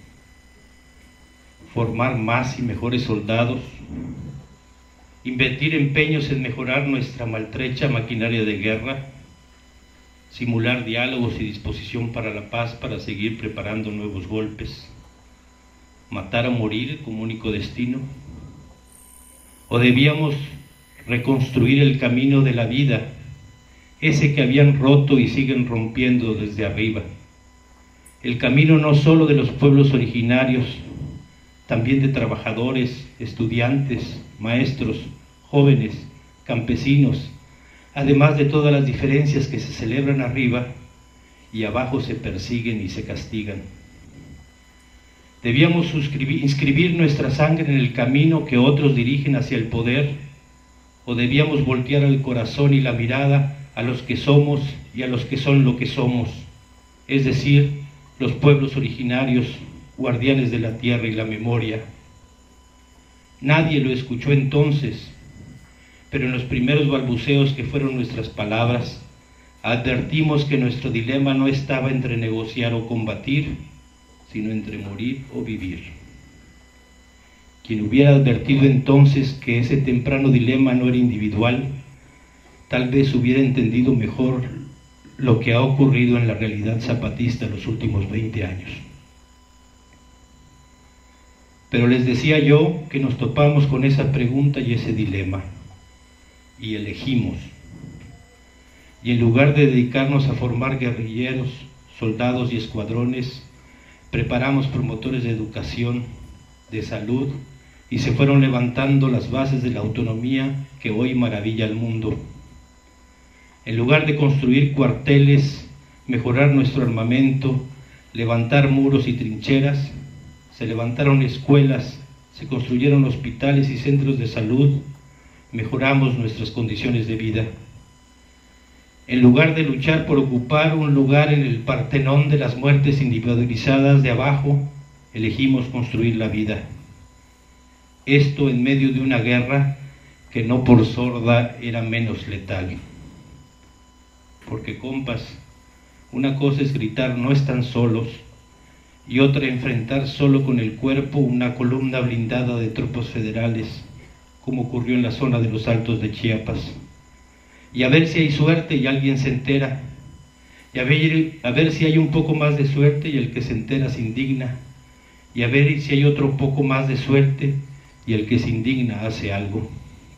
formar más y mejores soldados, invertir empeños en mejorar nuestra maltrecha maquinaria de guerra, simular diálogos y disposición para la paz para seguir preparando nuevos golpes, matar o morir como único destino, o debíamos reconstruir el camino de la vida, ese que habían roto y siguen rompiendo desde arriba, el camino no solo de los pueblos originarios, también de trabajadores, estudiantes, maestros, jóvenes, campesinos, además de todas las diferencias que se celebran arriba y abajo se persiguen y se castigan. Debíamos inscribir nuestra sangre en el camino que otros dirigen hacia el poder, o debíamos voltear el corazón y la mirada a los que somos y a los que son lo que somos, es decir, los pueblos originarios, guardianes de la tierra y la memoria. Nadie lo escuchó entonces, pero en los primeros balbuceos que fueron nuestras palabras, advertimos que nuestro dilema no estaba entre negociar o combatir, sino entre morir o vivir. Quien hubiera advertido entonces que ese temprano dilema no era individual, tal vez hubiera entendido mejor lo que ha ocurrido en la realidad zapatista los últimos 20 años. Pero les decía yo que nos topamos con esa pregunta y ese dilema, y elegimos. Y en lugar de dedicarnos a formar guerrilleros, soldados y escuadrones, preparamos promotores de educación, de salud, y se fueron levantando las bases de la autonomía que hoy maravilla al mundo. En lugar de construir cuarteles, mejorar nuestro armamento, levantar muros y trincheras, se levantaron escuelas, se construyeron hospitales y centros de salud, mejoramos nuestras condiciones de vida. En lugar de luchar por ocupar un lugar en el Partenón de las muertes individualizadas de abajo, elegimos construir la vida. Esto en medio de una guerra que no por sorda era menos letal. Porque, compas, una cosa es gritar no están solos, y otra enfrentar solo con el cuerpo una columna blindada de tropas federales, como ocurrió en la zona de los Altos de Chiapas. Y a ver si hay suerte y alguien se entera, y a ver si hay un poco más de suerte y el que se entera se indigna, y a ver si hay otro poco más de suerte y el que se indigna hace algo.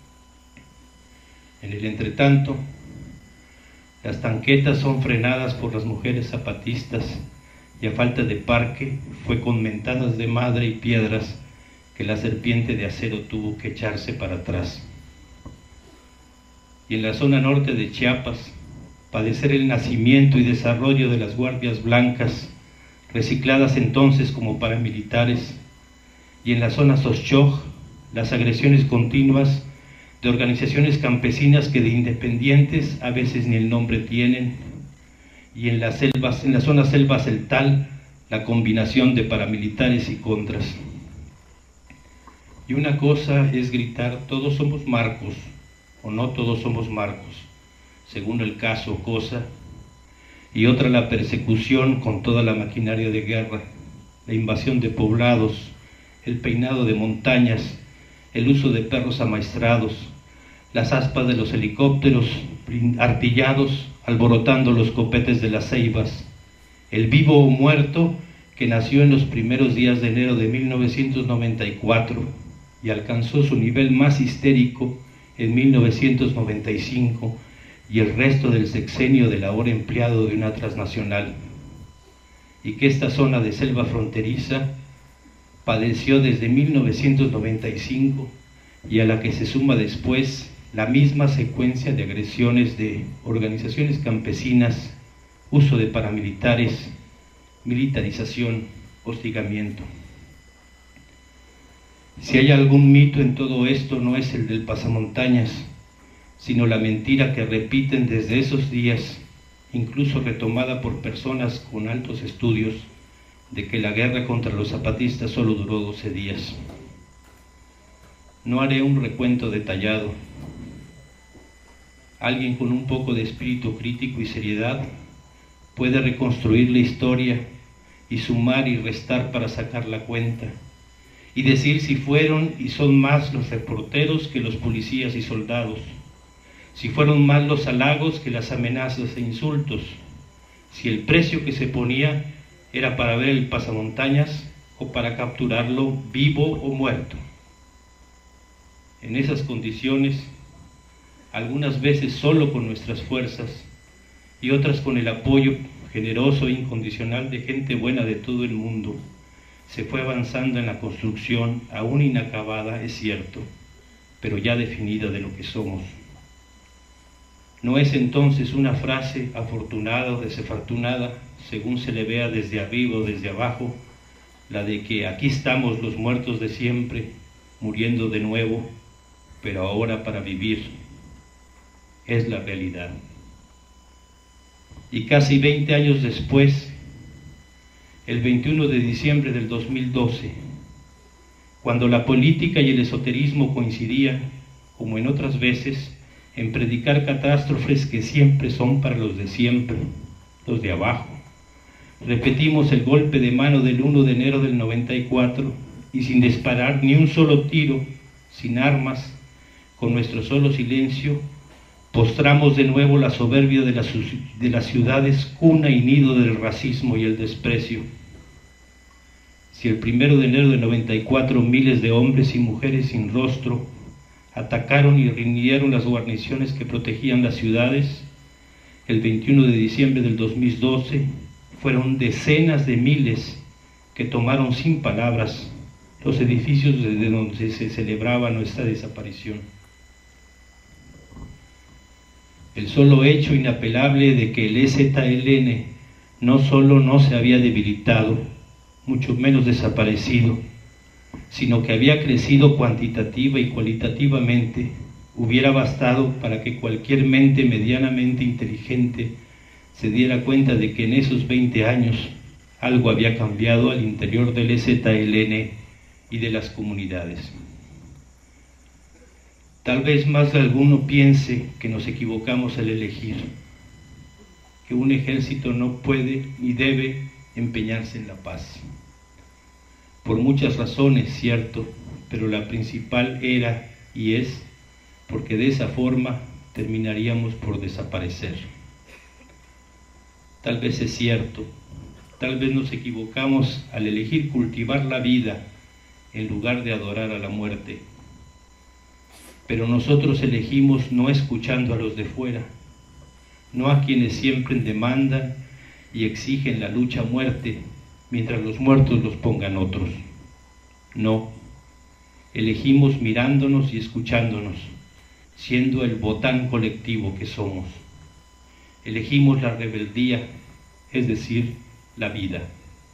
En el entretanto, las tanquetas son frenadas por las mujeres zapatistas, y a falta de parque fue con mentadas de madre y piedras que la serpiente de acero tuvo que echarse para atrás. Y en la zona norte de Chiapas, padecer el nacimiento y desarrollo de las guardias blancas, recicladas entonces como paramilitares, y en la zona Xochoj, las agresiones continuas de organizaciones campesinas que de independientes a veces ni el nombre tienen, y en las zonas selvas el tal, la combinación de paramilitares y contras. Y una cosa es gritar todos somos Marcos, o no todos somos Marcos, según el caso o cosa, y otra la persecución con toda la maquinaria de guerra, la invasión de poblados, el peinado de montañas, el uso de perros amaestrados, las aspas de los helicópteros artillados alborotando los copetes de las ceibas, el vivo o muerto que nació en los primeros días de enero de 1994 y alcanzó su nivel más histérico en 1995 y el resto del sexenio del ahora empleado de una transnacional, y que esta zona de selva fronteriza padeció desde 1995 y a la que se suma después la misma secuencia de agresiones de organizaciones campesinas, uso de paramilitares, militarización, hostigamiento. Si hay algún mito en todo esto, no es el del pasamontañas, sino la mentira que repiten desde esos días, incluso retomada por personas con altos estudios, de que la guerra contra los zapatistas solo duró 12 días. No haré un recuento detallado. Alguien con un poco de espíritu crítico y seriedad puede reconstruir la historia y sumar y restar para sacar la cuenta, y decir si fueron y son más los reporteros que los policías y soldados, si fueron más los halagos que las amenazas e insultos, si el precio que se ponía era para ver el pasamontañas o para capturarlo vivo o muerto. En esas condiciones, algunas veces solo con nuestras fuerzas y otras con el apoyo generoso e incondicional de gente buena de todo el mundo, se fue avanzando en la construcción, aún inacabada, es cierto, pero ya definida, de lo que somos. No es entonces una frase afortunada o desafortunada, según se le vea desde arriba o desde abajo, la de que aquí estamos los muertos de siempre, muriendo de nuevo, pero ahora para vivir. Es la realidad. Y casi 20 años después, el 21 de diciembre del 2012, cuando la política y el esoterismo coincidían, como en otras veces, en predicar catástrofes que siempre son para los de siempre, los de abajo, repetimos el golpe de mano del 1 de enero del 94 y sin disparar ni un solo tiro, sin armas, con nuestro solo silencio, postramos de nuevo la soberbia de las ciudades cuna y nido del racismo y el desprecio. Si el 1 de enero del 94 miles de hombres y mujeres sin rostro atacaron y rindieron las guarniciones que protegían las ciudades, el 21 de diciembre del 2012 fueron decenas de miles que tomaron sin palabras los edificios desde donde se celebraba nuestra desaparición. El solo hecho inapelable de que el EZLN no solo no se había debilitado, mucho menos desaparecido, sino que había crecido cuantitativa y cualitativamente, hubiera bastado para que cualquier mente medianamente inteligente se diera cuenta de que en esos 20 años algo había cambiado al interior del EZLN y de las comunidades. Tal vez más de alguno piense que nos equivocamos al elegir, que un ejército no puede ni debe empeñarse en la paz. Por muchas razones, cierto, pero la principal era y es porque de esa forma terminaríamos por desaparecer. Tal vez es cierto, tal vez nos equivocamos al elegir cultivar la vida en lugar de adorar a la muerte. Pero nosotros elegimos no escuchando a los de fuera, no a quienes siempre demandan y exigen la lucha a muerte, mientras los muertos los pongan otros. No, elegimos mirándonos y escuchándonos, siendo el botán colectivo que somos. Elegimos la rebeldía, es decir, la vida.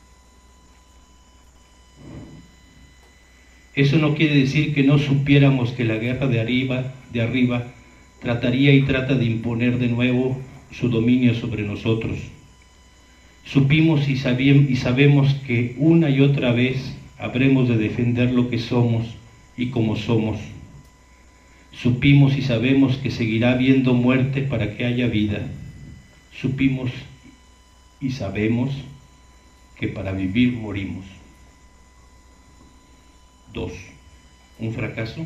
Eso no quiere decir que no supiéramos que la guerra de arriba trataría y trata de imponer de nuevo su dominio sobre nosotros. Supimos y sabemos que una y otra vez habremos de defender lo que somos y como somos. Supimos y sabemos que seguirá habiendo muerte para que haya vida. Supimos y sabemos que para vivir morimos. 2. ¿Un fracaso?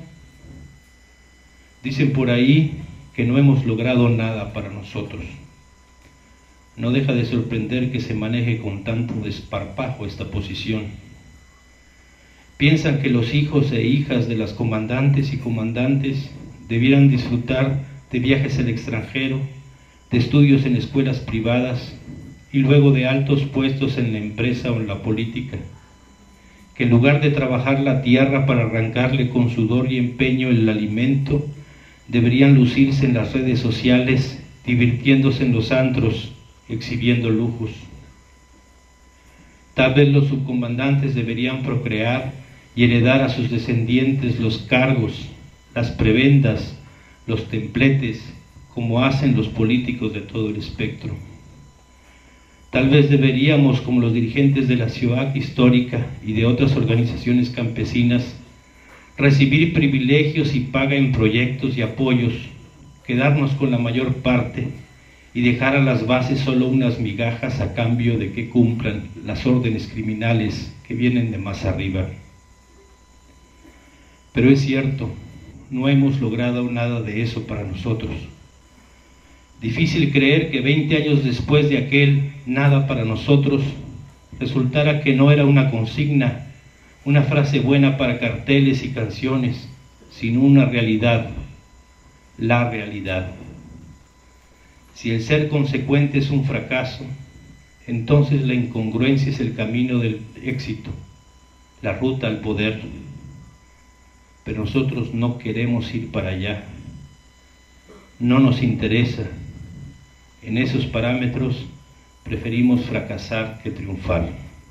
Dicen por ahí que no hemos logrado nada para nosotros. No deja de sorprender que se maneje con tanto desparpajo esta posición. Piensan que los hijos e hijas de las comandantes y comandantes debieran disfrutar de viajes al extranjero, de estudios en escuelas privadas y luego de altos puestos en la empresa o en la política, que en lugar de trabajar la tierra para arrancarle con sudor y empeño el alimento, deberían lucirse en las redes sociales, divirtiéndose en los antros, exhibiendo lujos. Tal vez los subcomandantes deberían procrear y heredar a sus descendientes los cargos, las prebendas, los templetes, como hacen los políticos de todo el espectro. Tal vez deberíamos, como los dirigentes de la CIOAC histórica y de otras organizaciones campesinas, recibir privilegios y paga en proyectos y apoyos, quedarnos con la mayor parte y dejar a las bases solo unas migajas a cambio de que cumplan las órdenes criminales que vienen de más arriba. Pero es cierto, no hemos logrado nada de eso para nosotros. Difícil creer que 20 años después de aquel nada para nosotros resultara que no era una consigna, una frase buena para carteles y canciones, sino una realidad, la realidad. Si el ser consecuente es un fracaso, entonces la incongruencia es el camino del éxito, la ruta al poder. Pero nosotros no queremos ir para allá, no nos interesa. En esos parámetros preferimos fracasar que triunfar.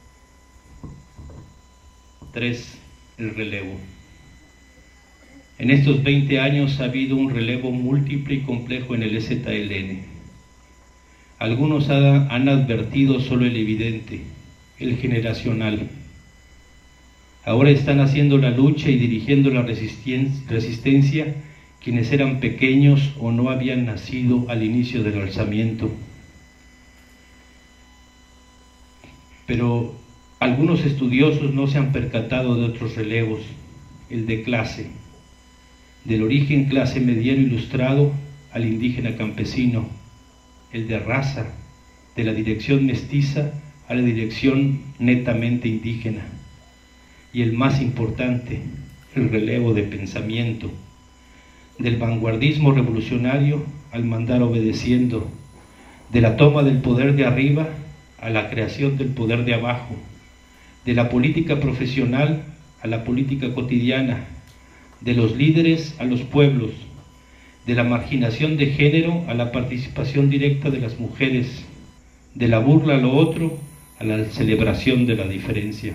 3. El relevo. En estos 20 años ha habido un relevo múltiple y complejo en el EZLN. Algunos han advertido solo el evidente, el generacional. Ahora están haciendo la lucha y dirigiendo la resistencia quienes eran pequeños o no habían nacido al inicio del alzamiento. Pero algunos estudiosos no se han percatado de otros relevos, el de clase, del origen clase mediano ilustrado al indígena campesino, el de raza, de la dirección mestiza a la dirección netamente indígena, y el más importante, el relevo de pensamiento, del vanguardismo revolucionario al mandar obedeciendo, de la toma del poder de arriba a la creación del poder de abajo, de la política profesional a la política cotidiana, de los líderes a los pueblos, de la marginación de género a la participación directa de las mujeres, de la burla a lo otro a la celebración de la diferencia.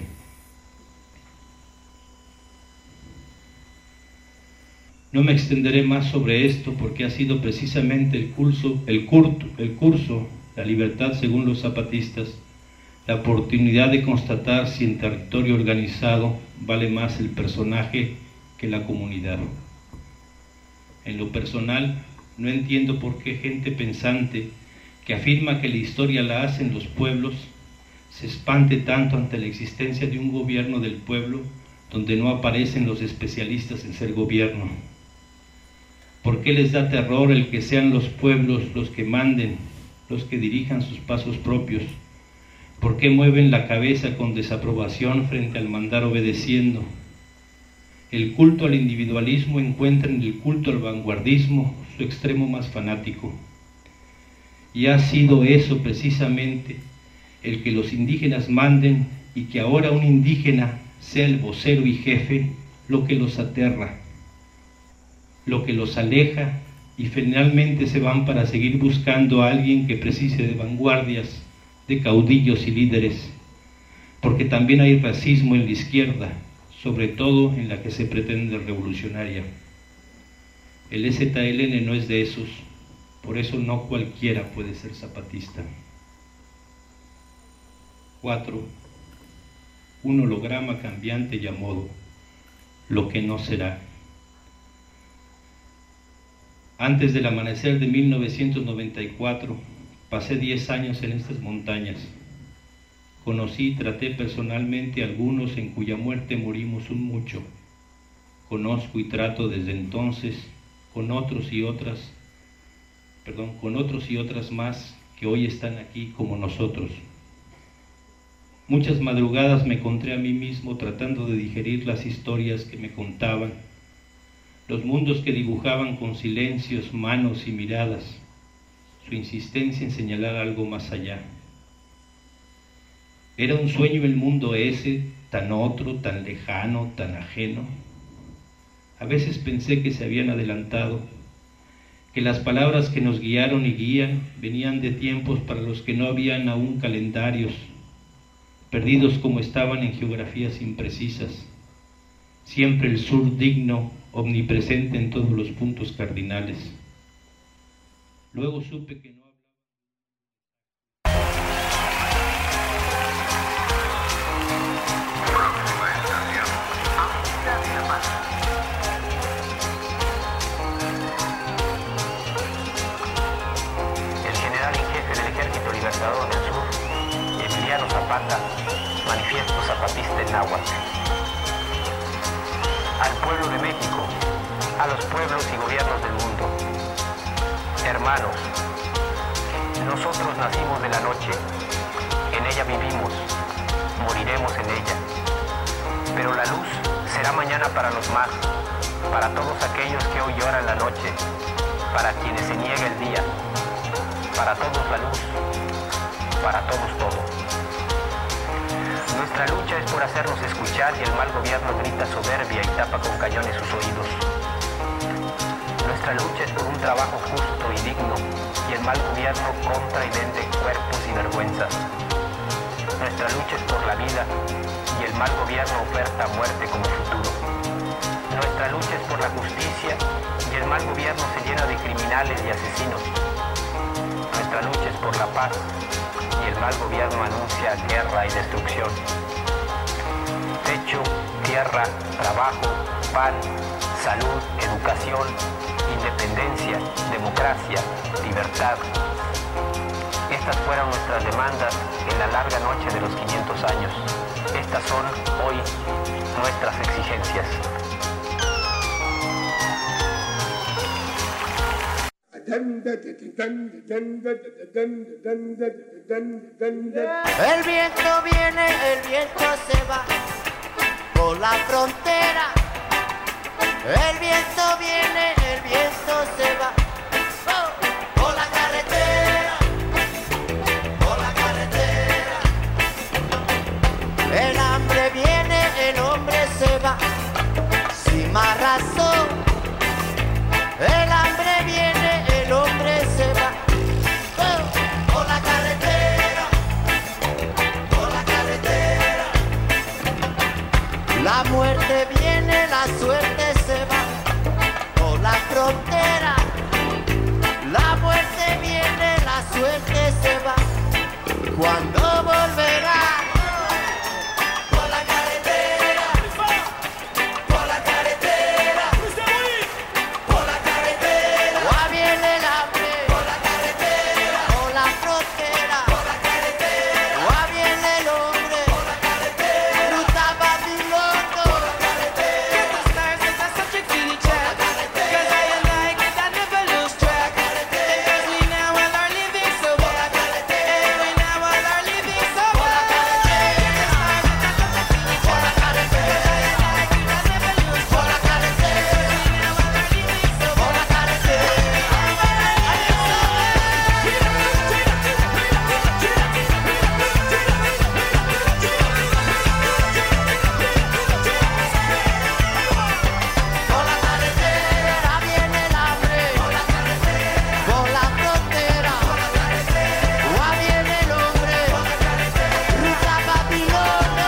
No me extenderé más sobre esto porque ha sido precisamente el curso La libertad según los zapatistas, la oportunidad de constatar si en territorio organizado vale más el personaje que la comunidad. En lo personal, no entiendo por qué gente pensante que afirma que la historia la hacen los pueblos se espante tanto ante la existencia de un gobierno del pueblo donde no aparecen los especialistas en ser gobierno. ¿Por qué les da terror el que sean los pueblos los que manden, los que dirijan sus pasos propios? ¿Por qué mueven la cabeza con desaprobación frente al mandar obedeciendo? El culto al individualismo encuentra en el culto al vanguardismo su extremo más fanático. Y ha sido eso precisamente el que los indígenas manden y que ahora un indígena sea el vocero y jefe, lo que los aterra, lo que los aleja, y finalmente se van para seguir buscando a alguien que precise de vanguardias, de caudillos y líderes, porque también hay racismo en la izquierda, sobre todo en la que se pretende revolucionaria. El EZLN no es de esos, por eso no cualquiera puede ser zapatista. 4. Un holograma cambiante y a modo, lo que no será. Antes del amanecer de 1994, pasé 10 años en estas montañas. Conocí y traté personalmente a algunos en cuya muerte morimos un mucho. Conozco y trato desde entonces con otros y otras más que hoy están aquí como nosotros. Muchas madrugadas me encontré a mí mismo tratando de digerir las historias que me contaban, los mundos que dibujaban con silencios, manos y miradas, su insistencia en señalar algo más allá. ¿Era un sueño el mundo ese, tan otro, tan lejano, tan ajeno? A veces pensé que se habían adelantado, que las palabras que nos guiaron y guían venían de tiempos para los que no habían aún calendarios, perdidos como estaban en geografías imprecisas. Siempre el sur digno omnipresente en todos los puntos cardinales. Luego supe que no Libertador del Sur, Emiliano Zapata, Manifiesto Zapatista en náhuatl. Al pueblo de México, a los pueblos y gobiernos del mundo. Hermanos, nosotros nacimos de la noche, en ella vivimos, moriremos en ella. Pero la luz será mañana para los más, para todos aquellos que hoy lloran la noche, para quienes se niega el día, para todos la luz, para todos todo. Nuestra lucha es por hacernos escuchar y el mal gobierno grita soberbia y tapa con cañones sus oídos. Nuestra lucha es por un trabajo justo y digno y el mal gobierno compra y vende cuerpos y vergüenzas. Nuestra lucha es por la vida y el mal gobierno oferta muerte como futuro. Nuestra lucha es por la justicia y el mal gobierno se llena de criminales y asesinos. Nuestra lucha es por la paz y el mal gobierno anuncia guerra y destrucción. Techo, tierra, trabajo, pan, salud, educación, independencia, democracia, libertad. Estas fueron nuestras demandas en la larga noche de los 500 años. Estas son hoy nuestras exigencias. El viento viene, el viento se va por la frontera. El viento viene, el viento se va por la carretera, por la carretera. El hambre viene, el hombre se va sin más razón. El hambre viene, el hombre se va por la carretera, por la carretera. La muerte viene, la suerte se va por la frontera. La muerte viene, la suerte se va. ¿Cuándo volverá? Por la carretera, por la carretera, por la carretera. Ya viene el hambre, por la carretera, por la frontera, por la carretera. Ya viene el hombre, por la carretera. Ruta Babilonia, por la carretera. Get the stars as I subject to the track. Cause I and I get I never lose track. Because we now all are living so bad. We now all are living so bad. Por la carretera, por la carretera, por la carretera. Por la carretera viene el hambre, por la carretera, por la frontera, por la carretera. Ya viene el hombre, por la carretera. Ruta Babilonia.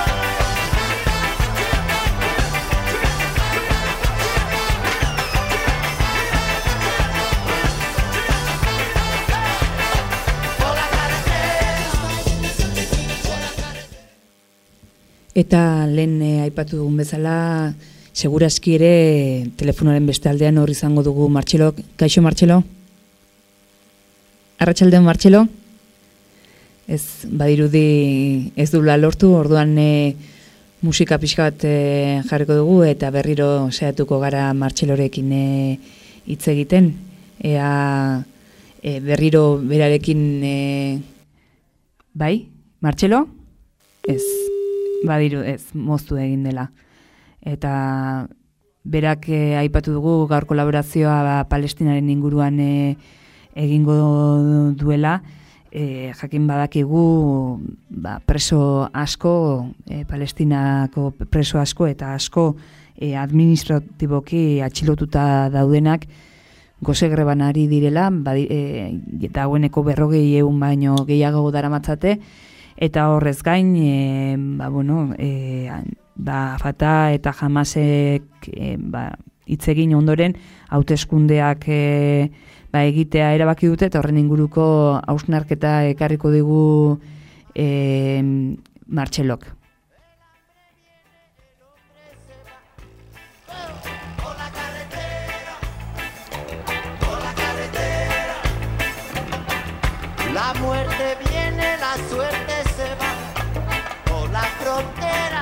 Eta lehen aipatu dugun bezala, segurazki ere telefonoaren beste aldean hor izango dugu Martxelo. Kaixo Martxelo? Arratsaldeon Martxelo? Ez, badirudi ez dula lortu, orduan musika pixka bat jarriko dugu eta berriro saiatuko gara Martxelorekin hitz egiten. Ea berriro berarekin bai, Martxelo? Ez. Badiru ez, moztu egin dela. Eta berak aipatu dugu gaur kolaborazioa Palestinaren inguruan egingo duela. Jakin badakigu preso asko, Palestinako preso asko eta asko administratiboki atxilotuta daudenak gose greban ari direla, dagoeneko 40.000 baino gehiago daramatzate. Eta horrez gain, Fatah eta Hamasek hitz egin ondoren hauteskundeak egitea erabaki dute, eta horren inguruko hausnarketa ekarriko digu Martxelok. La muerte viene, la suerte se va por la frontera.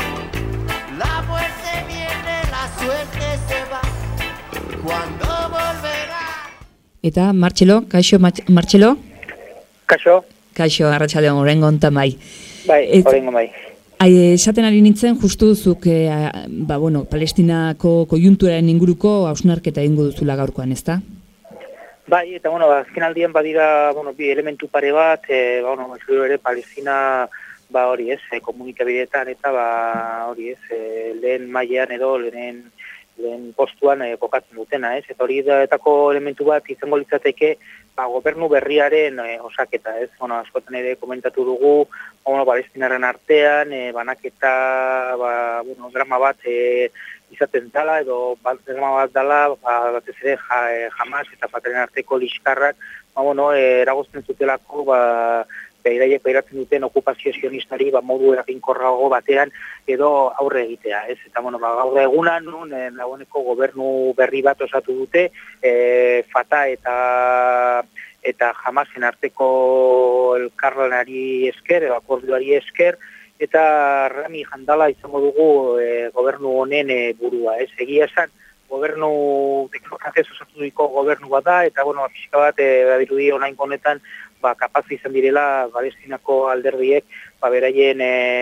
La muerte viene, la suerte se va. ¿Cuándo volverá? Eta Martxelo, kaixo Martxelo? Kaixo. Kaixo, arratsaldeon oraingo hontan bai. Bai, oraingo bai. Esaten ari nintzen justu zuk Palestinako koiunturaren inguruko hausnarketa egingo duzula gaurkoan, ezta? Bai, eta azken aldian badira, bi elementu pare bat, ere Palestina, hori ez, komunikabideetan eta hori ez, lehen mailean edo lehen postuan kokatzen dutena, ez? Eta hori etako elementu bat izango litzateke, gobernu berriaren osaketa, ez? Askotan ere komentatu dugu, Palestinaren artean, banaketa, drama bat izaten dela, edo drama bat dela, batez ere Hamas eta Fataren arteko liskarrak, eragozten zutelako, beiraiek behiratzen duten okupazio sionistari modu eraginkorrago batean edo aurre egitea, ez? Eta, gaur egunan, dagoeneko gobernu berri bat osatu dute, Fatah eta Hamasen arteko elkarlanari esker, edo akordioari esker, eta Rami Handala izango dugu gobernu honen burua, ez? Egia esan, gobernu teknokratez osatutiko gobernu bat da, eta, pixka bat, badirudi online honetan, kapaz izan direla Palestinako alderdiek beraien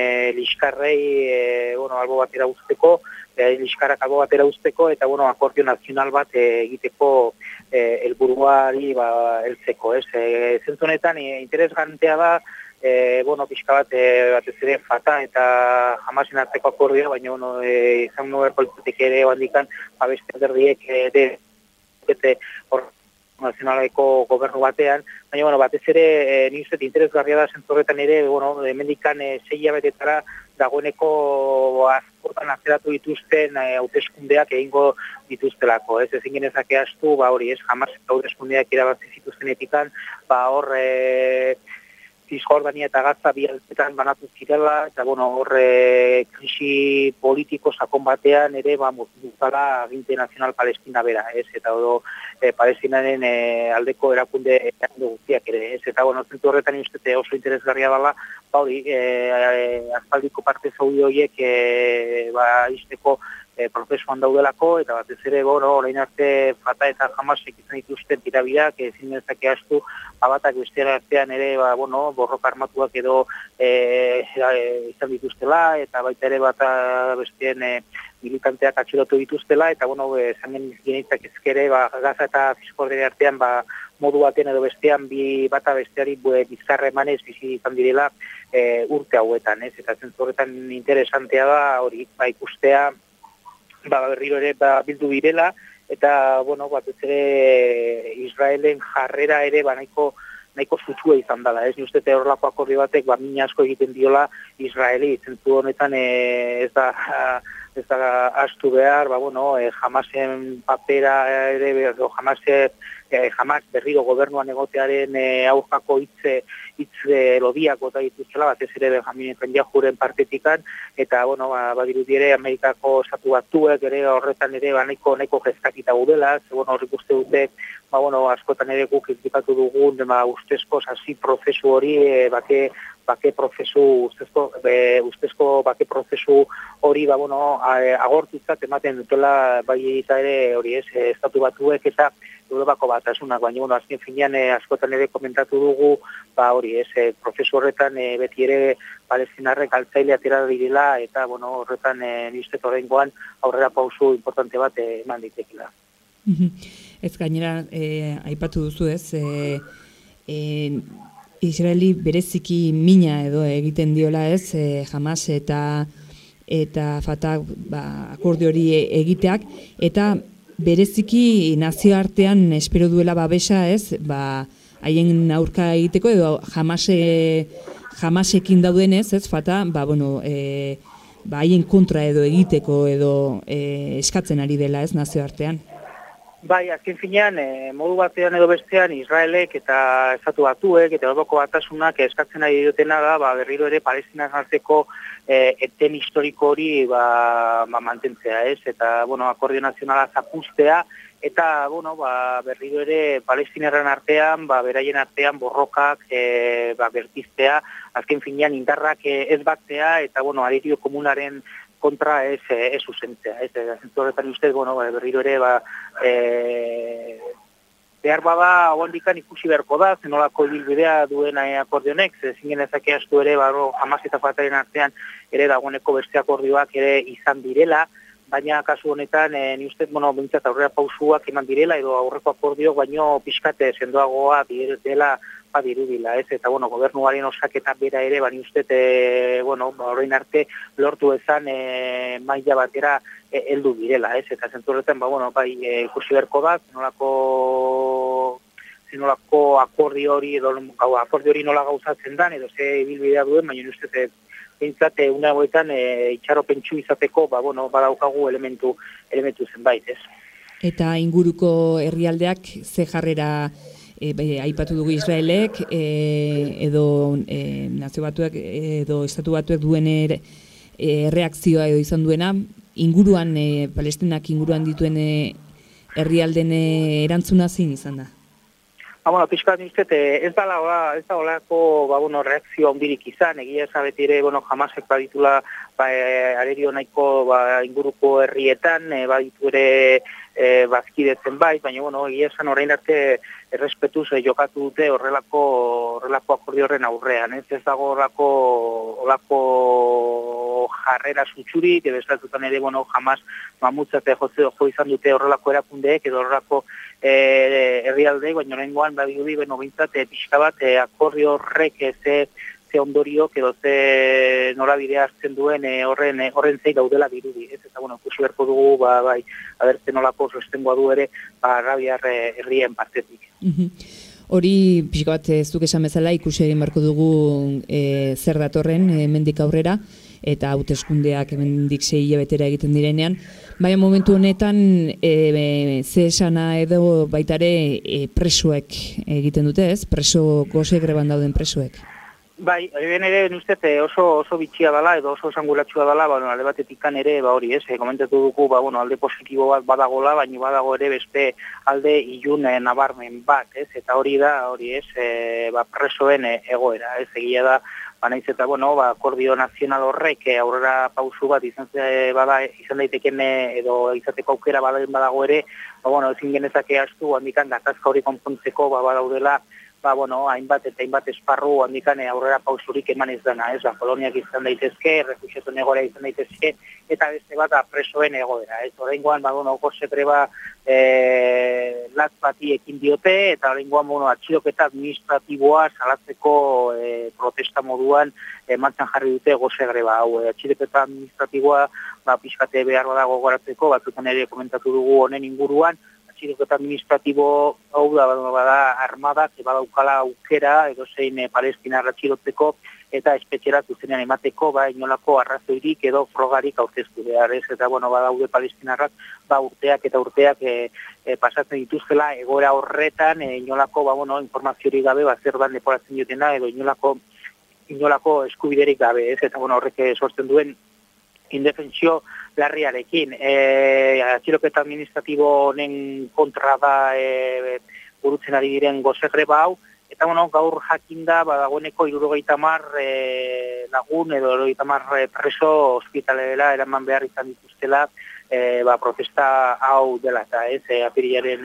liskarrei albo batera uzteko, liskarrak albo batera uzteko, eta akordio nazional bat egiteko helburuari heltzeko, ez? Zentzu honetan interesgantea da, pixka bat batez ere Fatah eta Hamasen arteko akordioa, baina izan nuen politikotik ere handikan beste alderdiek bete hor nazionaleko gobernu batean, baina batez ere nik uste interesgarria da zentzu horretan ere, hemendikan 6 hilabetetara dagoeneko askotan azeratu dituzten hauteskundeak egingo dituztelako, ez? Ezin genezake astu, hori ez, Hamas eta hauteskundeak irabazi zituztenetikan, hor Cisjordania eta Gaza bi aldeetan banatu zirela, eta krisi politiko sakon batean ere murtzala aginte nazional Palestina bera, ez? Eta Palestinaren aldeko erakunde guztiak ere, ez? Eta zentzu horretan ustete oso interesgarria dela, hori, aspaldiko parte zaudi horiek izteko prozesuan daudelako, eta batez ere, orain arte Fatah eta Hamasek izan dituzten tirabirak, ezin dezake astu, batak bestean artean ere, borroka armatuak edo izan dituztela, eta baita ere besteen militanteak atxilotu dituztela, eta, esan genitzak ezkere, Gaza eta Cisjordania artean, modu baten edo bestean, bata besteari bizkarra emanez bizi izan direla urte hauetan, ez? Eta zentzu horretan interesantea da, hori, ikustea, berriro ere bildu direla, eta, batez ere Israelen jarrera ere nahiko zutua izan dela, ez? Ni uste horrelako akordio batek mina asko egiten diola Israeli, zentzu honetan ez da astu behar, Hamasen papera ere, Hamas berriro gobernuan egotearen aurkako hitz lodiak bota dituzela, batez ere Benjamin Netanyahuren partetikan, eta, badirudi ere Amerikako estatu batuek ere horretan ere nahiko kezkatuta gaudela, horrek uste dute, askotan ere guk kritikatu dugun, ustezko sasi prozesu hori, bake prozesu, ustezko bake prozesu hori, agortutzat ematen dutela, bai eta ere hori ez, estatu batuek eta Europako batasunak, baina azken finean askotan ere komentatu dugu, hori ez, prozesu horretan beti ere palestinarrek altzaile atera direla, eta horretan niztet horrengoan aurrera pausu importante bat eman ditekila. Ez gainera, aipatu duzu ez, Israeli bereziki mina edo egiten diola ez, Hamas eta Fatah akordio hori egiteak, eta bereziki nazioartean espero duela babesa ez, haien aurka egiteko edo Hamasekin daudenez ez, Fatah, haien kontra edo egiteko edo eskatzen ari dela, ez, nazioartean. Bai, azken finean, modu batean edo bestean, Israelek eta Estatu Batuek eta Europako Batasunak eskatzen ari dutena da, berriro ere Palestinan arteko eten historiko hori mantentzea, ez? Eta, akordio nazionala zapustea, eta, berriro ere palestinarren artean, beraien artean borrokak bertiztea, azken finean indarrak ez batzea, eta, arerio komunaren kontra ez zuzentzea. Zentzu horretan ustez, berriro ere, behar bada, oandikan ikusi beharko da, zenolako ibilbidea duen akordionek, ezin genezake astu ere, Hamas eta Fataren artean ere dagoeneko beste akordioak ere izan direla, baina kasu honetan, ni ustez, bintzat aurrera pausuak eman direla, edo aurreko akordio, baino pixkate sendoagoa dela dirudila, ez? Eta, gobernuaren osaketa bera ere, ni ustez, orain arte lortu ezan maila batera heldu direla, ez? Eta zentzu horretan, ikusi beharko da, zenolako akordio hori, akordio hori nola gauzatzen dan, edo ze ibilbidea duen, baina ni ustez, bintzat, una hauetan itxaropentsu izateko, badaukagu elementu zenbait, ez? Eta inguruko herrialdeak ze jarrera aipatu dugu Israelek, edo Nazio Batuak edo Estatu Batuek duen reakzioa edo izan duena, inguruan, Palestinak inguruan dituen herrialden erantzuna zein izan da? Pixkat niztet, ez da olako reakzio handirik izan, egia esabetire, Hamasek baditula arerio nahiko inguruko herrietan, baditu ere bazkidetzen baina egia esan orain arte errespetuz jokatu dute horrelako akordio horren aurrean, ez dago horrelako jarrera zutxurik, edo estatutan ere, Hamas mamutzate jo izan dute horrelako erakundeek, edo horrelako herrialdeek, baina oraingoan badirudi bintzat pixka bat akordio horrek ze ondoriok edo ze norabidea hartzen duen horren zei daudela dirudi, ez? Eta, ikusi beharko dugu, abertzen nolako sostengoa du ere, arabiar herrien partetik. Hori, pixka bat ez duk esan bezala, ikusi egin beharko dugu zer datorren hemendik aurrera, eta hauteskundeak hemendik 6 hilabetera egiten direnean. Baina momentu honetan, ze esana edo baitare presoek egiten dute, ez? Preso goze greban dauden presoek. Bai, ben ere, nuztet, oso bitxia dela, edo oso esangulatxua dela, alde batetik ere, hori, ez, komentatu dugu, alde positibo bat badagola, baina badago ere beste alde ilun nabarmen bat, ez, eta hori da, hori, ez, presoen egoera, ez, egia da, naiz eta, akordio nazional horrek aurrera pausu bat izan daiteken edo izateko aukera badago ere, ezin genezake astu, handikan gatazka hori konpontzeko badaudela, hainbat eta hainbat esparru handikan aurrera pausurik eman ez dena, ez, koloniak izan daitezke, refuxiatuen egoera izan daitezke, eta beste bat presoen egoera, ez, oraingoan, gose greba latz bati ekin diote, eta oraingoan, atxiloketa administratiboa salatzeko protesta moduan martxan jarri dute gose greba hau, atxiloketa administratiboa, pixkate behar badago gogoratzeko, batzutan ere komentatu dugu honen inguruan, atxiloketa administratibo hau da armadak badaukala aukera edo zein palestinar atxilotzeko eta espetxera zuzenean emateko inolako arrazoirik edo frogarik aurkeztu behar, ez? Eta badaude palestinarrak urteak eta urteak pasatzen dituztela egoera horretan inolako informaziorik gabe zer dan leporatzen diotena edo inolako eskubiderik gabe, ez? Eta horrek sortzen duen indefensio larriarekin. Atxiloketa administratibo honen kontra da burutzen ari diren goze greba hau, eta gaur jakinda dagoeneko 70 lagun edo 70 preso ospitalera eraman behar izan dituztela protesta hau dela, eta ez, apirilaren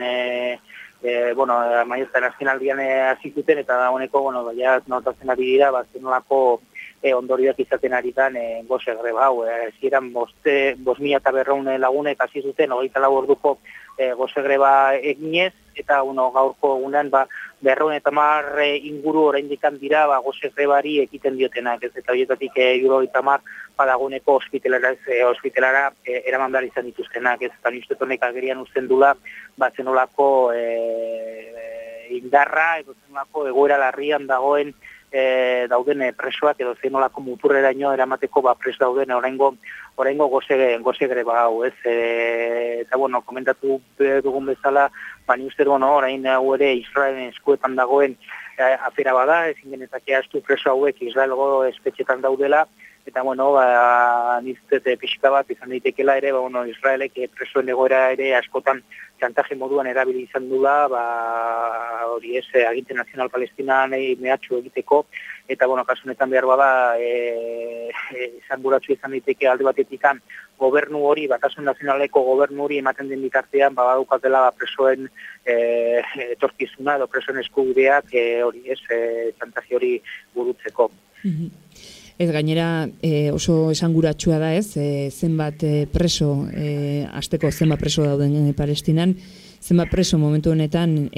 maiatzaren azkenaldian hasi zuten, eta dagoeneko, notatzen ari dira, zenolako ondorioak izaten ari dan goze greba hau. Zieran 5.500 lagunek hasi zuten, 24 orduko goze greba eginez, eta gaurko egunean 210 inguru oraindik dira goze grebari ekiten diotenak, ez, eta horietatik 70 dagoeneko ospitalara eraman behar izan dituztenak, ez, eta niztet honek agerian uzten dula zenolako indarra edo zenolako egoera larrian dagoen dauden presoak edo zenolako muturreraino eramateko prest dauden oraingo goze greba hau, ez? Eta bueno, komentatu dugun bezala, ni uste orain hau ere Israelen eskuetan dagoen afera bada, ezin genezake ahaztu preso hauek Israelgo espetxetan daudela, eta bueno, niztet pixka bat izan daitekela ere, Israelek presoen egoera ere askotan txantaje moduan erabili izan dula, hori ez, aginte nazional palestinan mehatxu egiteko, eta kasu honetan behar bada, izan buratzu izan daiteke alde batetikan gobernu hori, Batasun Nazionaleko gobernu hori ematen den bitartean, badukatela presoen etorkizuna edo presoen eskubideak hori ez, txantaje hori burutzeko. Ez gainera oso esanguratsua da ez, zenbat preso, hasteko zenbat preso dauden Palestinan, zenbat preso momentu honetan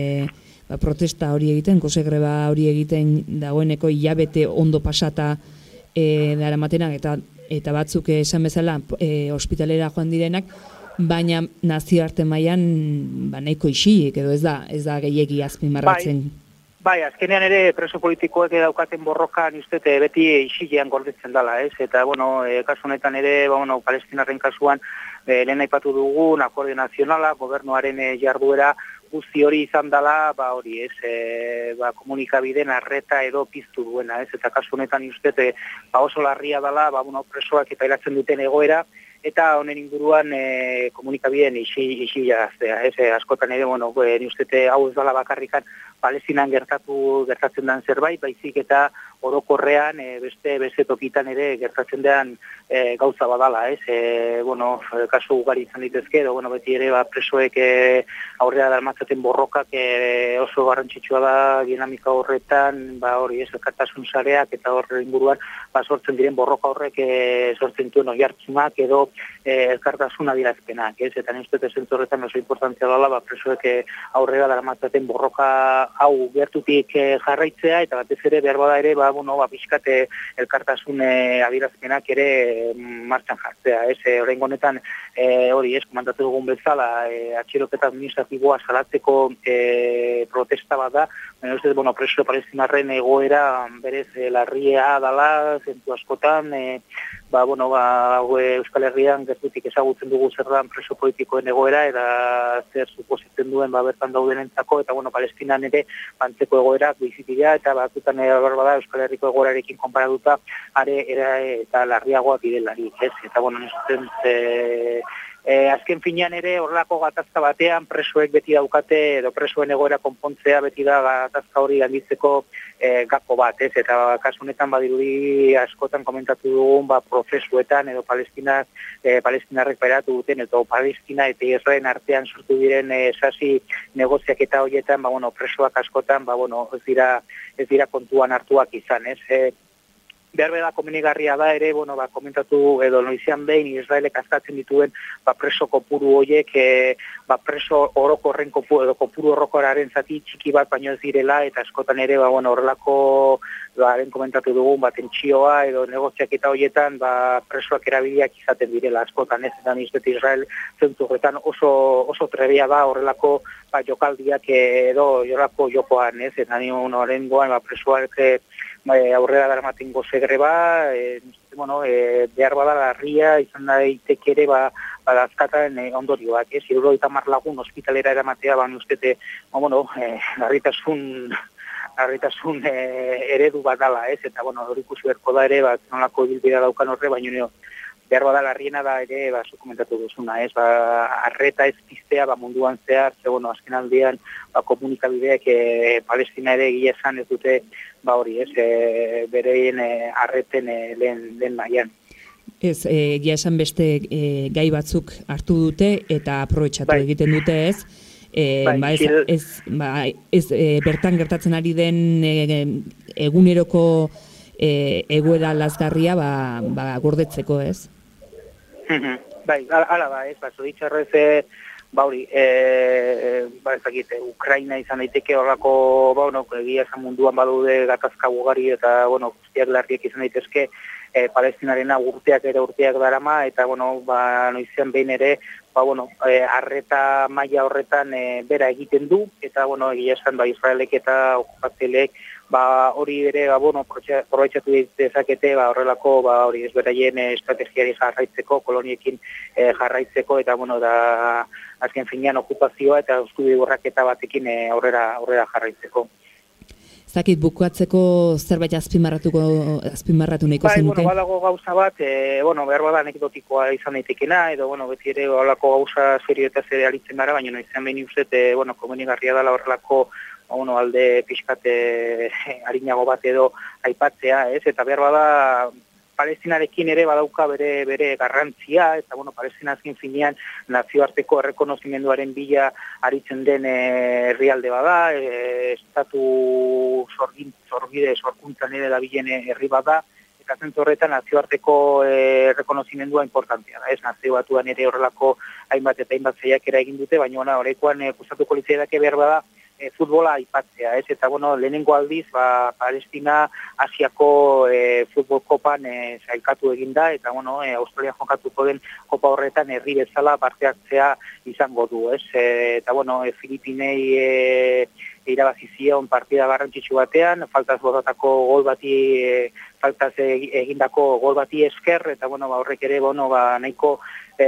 protesta hori egiten, goze greba hori egiten dagoeneko hilabete ondo pasata daramatenak eta batzuk esan bezala ospitalera joan direnak, baina nazioarte mailan nahiko isilik edo ez da gehiegi azpimarratzen. Bai, azkenean ere preso politikoek daukaten borrokan ustete beti isilean gordetzen dela, ez? Eta, kasu honetan ere, Palestinarren kasuan, lehen aipatu dugun, akordio nazionala, gobernuaren jarduera guzti hori izan dela, hori, ez? Komunikabideen arreta edo piztu duena, ez? Eta kasu honetan ustete oso larria dela, presoak eta eratzen duten egoera, eta honen inguruan komunikabideen isileaztea, ez? Askotan ere, ni ustete hau ez dela bakarrikan Palestinan gertatzen den zerbait, baizik eta orokorrean beste tokitan ere gertatzen den gauza badala, ez? Kasu ugari izan ditezke, edo beti ere presoek aurrera darmatzaten borrokak oso garrantzitsua da dinamika horretan, hori ez, elkartasun sareak eta horre inguruan sortzen diren borroka horrek sortzen duen oihartzunak edo elkartasun adierazpenak, ez? Eta nire zentzu horretan oso importantzia dela, presoek aurrera darmatzaten borroka hau gertutik jarraitzea, eta batez ere behar bada ere, pixkat elkartasun adierazpenak ere martxan jartzea, ez? Oraingo honetan hori ez, komandatu dugun bezala, atxiroketa administratiboa salatzeko protesta bat da, preso palestinarren egoera berez larria dala, zentu askotan, Euskal Herrian gertutik ezagutzen dugu zer dan preso politikoen egoera, eta zer supositzen duen bertan daudenentzako, eta Palestinan ere antzeko egoerak bizitia, eta batzutan bada Euskal Herriko egoerarekin konparatuta eta larriagoak direlarik, ez? Eta azken finean ere horrelako gatazka batean presoek beti daukate, edo presoen egoera konpontzea beti da gatazka hori handitzeko gako bat, ez? Eta kasu honetan badirudi askotan komentatu dugun prozesuetan edo palestinarrek pairatu duten, edo Palestina eta Israelen artean sortu diren sasi negoziak eta horietan, presoak askotan, ez dira kontuan hartuak izan, ez? Behar beda komenigarria da ere, komentatu edo noizean behin Israelek askatzen dituen preso kopuru horiek, preso orokorren kopuru orokoraren zati txiki bat baino ez direla, eta askotan ere horrelako haren komentatu dugun tentsioa edo negoziak eta horietan presoak erabiliak izaten direla askotan, ez? Eta niztet Israel zentzu horretan oso trebea da horrelako jokaldiak edo horrelako jokoan, ez? Eta nion horren goan presoak aurrera daramaten goze greba, behar bada larria izan daiteke ere azkatan ondorioak, ez? 70 lagun ospitalera eramatea, ustete, larritasun eredu bat dala, ez? Eta, hori ikusi beharko da ere, nolako ibilbidea daukan horre, baina behar bada larriena da ere, zuk komentatu duzuna, ez? Arreta ez piztea munduan zehar, azken aldean komunikabideak Palestina ere egia esan ez dute, hori, ez? Bereien arreten lehen mailan. Ez, egia esan beste gai batzuk hartu dute eta aprobetxatu egiten dute, ez? Bertan gertatzen ari den eguneroko egoera lazgarria gordetzeko, ez? Bai, ala da, ez, zoritxarrez, Ukraina izan daiteke horrako, egia esan munduan badude gatazka ugari eta, guztiak larriak izan daitezke, Palestinarena urteak darama, eta, noizean behin ere, arreta maila horretan bera egiten du, eta, egia esan, Israelek eta okupatzaileek, hori ere, probetxatu dezakete, horrelako, hori ezberaien estrategiari jarraitzeko, koloniekin jarraitzeko, eta, da, azken finean okupazioa eta eskubide borraketa batekin aurrera jarraitzeko. Zakit bukatzeko zerbait azpimarratu nahiko zenuke? Badago gauza bat, behar bada anekdotikoa izan daitekena, edo, beti ere, balako gauza serioetaz ere aritzen gara, baina izan behin uzet, komenigarria dela horrelako, alde pixkate harinago bat edo aipatzea, ez? Eta behar bada, Palestinarekin ere badauka bere garrantzia, eta Palestina azken finean nazioarteko errekonozimenduaren bila aritzen den herrialde bada, estatu sorkuntzan ere dabilen herri bada, eta zentzu horretan nazioarteko errekonozimendua importantea da. Ez nazio batuan ere horrelako hainbat eta hainbat saiakera egin dute, baina horrekoan gustatuko litzaidake behar bada futbola aipatzea, ez? Eta, lehenengo aldiz, Palestina Asiako futbol kopan sailkatu eginda, eta, Australia jokatuko den kopa horretan herri bezala parte hartzea izango du, ez? Eta, Filipinei irabazi zion partida garrantzitsu batean, faltaz egindako gol bati esker, eta, horrek ere, nahiko,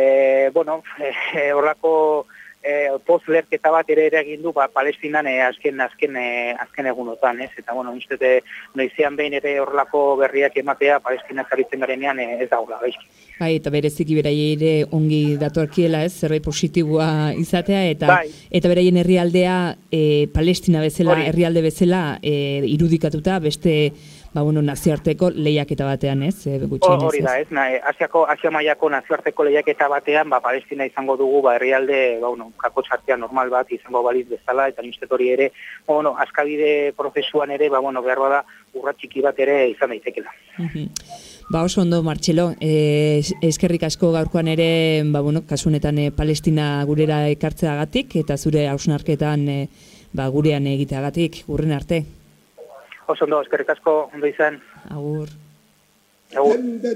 horrako post-lerketa bat ere egin du Palestinan azken egunotan, ez? Eta, uste, noizean behin ere horrelako berriak ematea Palestina zaritzen garenean ez dagoela, gaizki. Bai, eta bereziki beraiei ere ongi datorkiela, ez? Zerbait positiboa izatea, eta beraien herrialdea Palestina bezala, herrialde bezala irudikatuta beste nazioarteko lehiaketa batean, ez? Hori da, ez? Asia mailako nazioarteko lehiaketa batean, Palestina izango dugu, herrialde, kakotxartea normal bat izango baliz bezala, eta nistet hori ere, askabide prozesuan ere, behar bada, urratxiki bat ere izan daitekela. Oso ondo, Martxelo, eskerrik asko gaurkoan ere, kasunetan Palestina gurera ekartzeagatik, eta zure hausnarketan gurean egiteagatik, gurren arte. Oso ondo, eskerrik asko, ondo izan. Agur. Agur.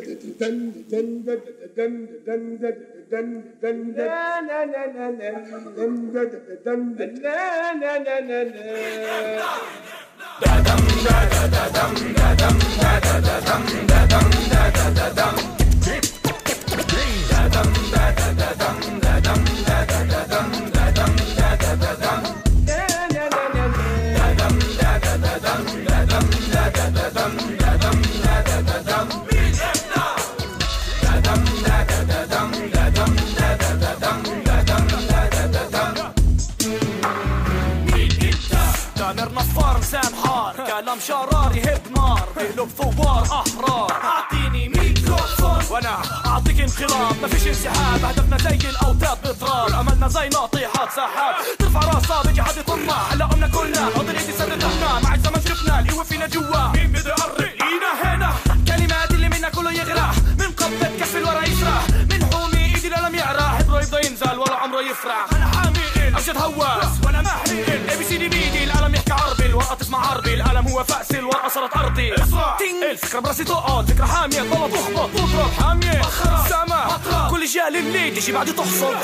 كلام شرار يهب نار بقلوب ثوار احرار اعطيني ميكروفون وانا اعطيك انقلاب مفيش انسحاب هدفنا زي الاوتاد بتراب عملنا زي ناطيحات سحاب ترفع راسها بيجي حد يطمع علقنا كلنا حاضر ايدي سددنا مع الزمن شفنا القوه فينا جوا مين بده يقرب اينا هنا كلمات اللي منا كله يغرح من قبضه كف الورا يسرح من حومي ايدي لم يعرح حبره يبدا ينزل ولا عمره يفرح انا حامي امجد هواس وانا محري اي بي سي دي بي دي القلم يحكي عربي الورقه تسمع عربي القلم هو فأس الورقه صارت ارضي الفكره براسي تقعد فكره حاميه طلب تخبط تضرب حاميه سما كل جال اللي تيجي بعد تحصل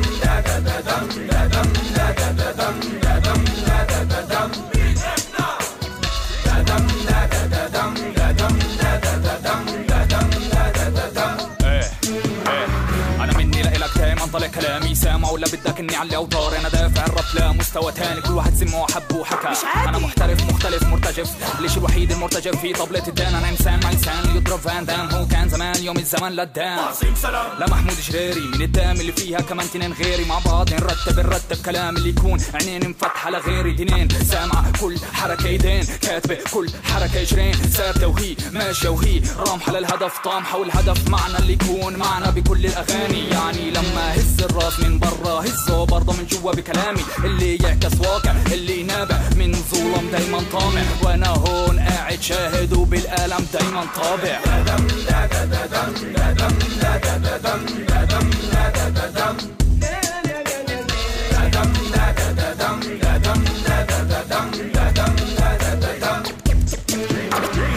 انا مني لك دايما طلع كلامي سامع ولا بدك اني علي اوتار انا دافع الراب لا مستوى تاني كل واحد سمعه وحب وحكى انا محترف مختلف مرتجف ليش الوحيد المرتجف في طبلة الدان انا انسان مع انسان يضرب فان دام هو كان زمان يوم الزمن للدان لا محمود جريري من الدام اللي فيها كمان تنين غيري مع بعض نرتب كلام اللي يكون عينين مفتحه لغيري دينين سامعه كل حركه ايدين كاتبه كل حركه اجرين ثابته وهي ماشيه وهي رامحه للهدف طامحه والهدف معنا اللي يكون معنا بكل الاغاني يعني لما هز الراس من برا هزه برضه من جوا بكلامي اللي يعكس واقع اللي نابع من ظلم دايما طامع وانا هون قاعد شاهد وبالالم دايما طابع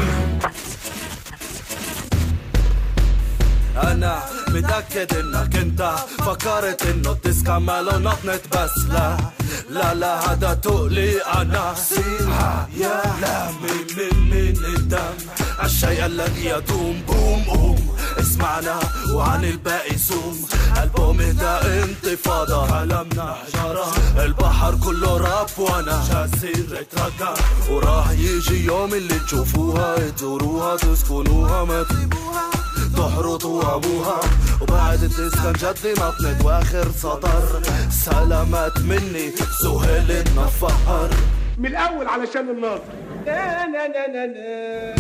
أنا متأكد إنك أنت انت فكرت انه تسكمل ونطنت بس لا لا لا هذا تقلي انا سيبها يا لا من الدم الشيء الذي يدوم بوم بوم اسمعنا وعن الباقي سوم ألبوم ده انتفاضة كلامنا حجارة البحر كله راب وانا جاسر اترجع وراح يجي يوم اللي تشوفوها تزوروها تسكنوها ما تسيبوها تحرطوا ابوها وبعد تسكن جدي نطنت واخر سطر سلامات مني سهيل النفار من الاول علشان الناصر نا نا نا نا نا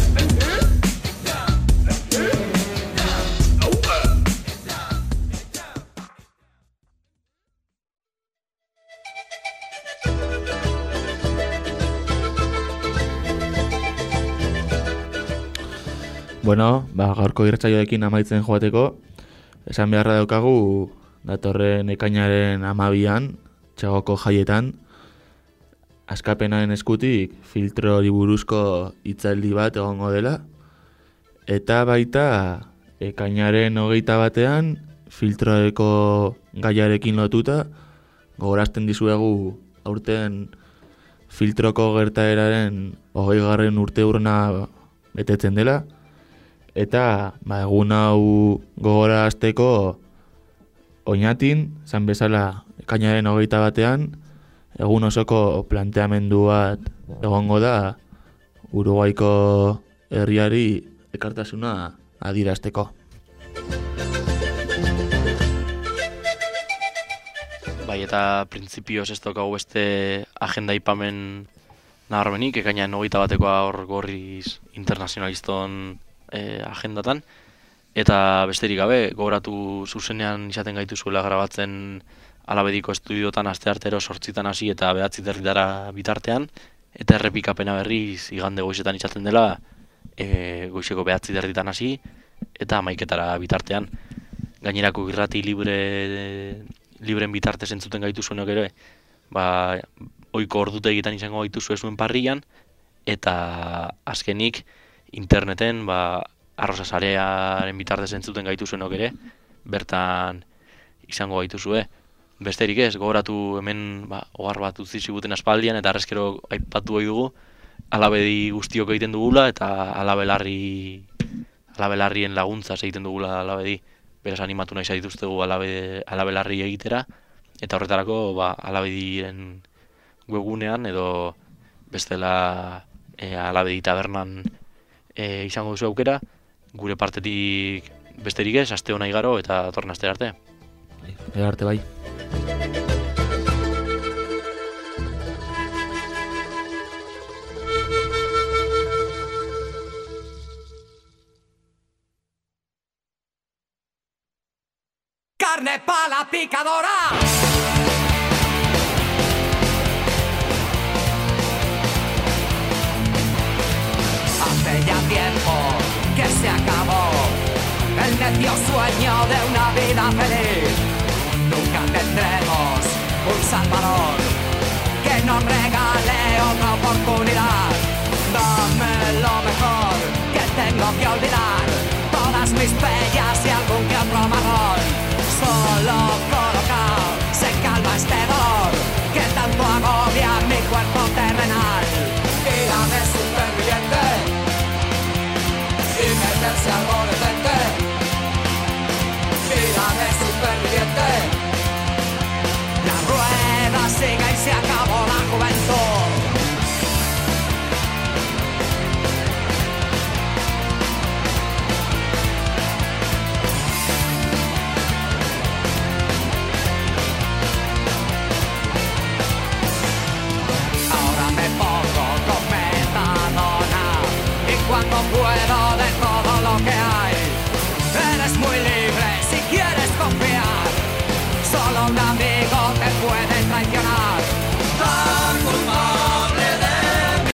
Bueno, gaurko irratsaioekin amaitzen joateko, esan beharra daukagu datorren ekainaren 12an, Txagoko jaietan, Askapenaren eskutik filtrori buruzko hitzaldi bat egongo dela, eta baita ekainaren 21an filtroreko gaiarekin lotuta, gogorazten dizuegu aurten filtroko gertaeraren 20. urteurrena betetzen dela, eta egun hau gogorazteko Oñatin, zan bezala ekainaren 21an, egun osoko planteamendu bat egongo da Uruguaiko herriari elkartasuna adierazteko. Bai, eta printzipioz ez daukagu beste agenda ipamen nabarmenik, ekainaren 21 hor gorriz internazionaliston agendatan, eta besterik gabe, gogoratu zuzenean izaten gaituzuela grabatzen Alabediko estudiotan asteartero 8 hasi eta 9 bitartean, eta errepikapena berriz igande goizetan izaten dela, goizeko 9 hasi eta 11 bitartean. Gainerako irrati libren bitartez entzuten gaituzuenok ere, ohiko ordutegitan izango gaituzue zuen parrilan, eta azkenik interneten Arrosa Sarearen bitartez entzuten gaituzuenok ere, bertan izango gaituzue. Besterik ez, gogoratu hemen ohar bat utzi ziguten aspaldian, eta arrezkero aipatu ohi dugu, Alabedi guztiok egiten dugula, eta alabelarrien laguntzaz egiten dugula Alabedi. Beraz animatu nahi zaituztegu alabelarri egitera, eta horretarako Alabediren webgunean edo bestela Alabedi tabernan izango duzu aukera, gure partetik besterik ez, aste hona igaro eta datorren astera arte. Arte bai. Carne pa' la picadora. Hace ya tiempo que se acabó el necio sueño de una vida feliz. Nunca tendremos un salvador que nos regale otra oportunidad. Dame lo mejor que tengo que olvidar todas mis bellas y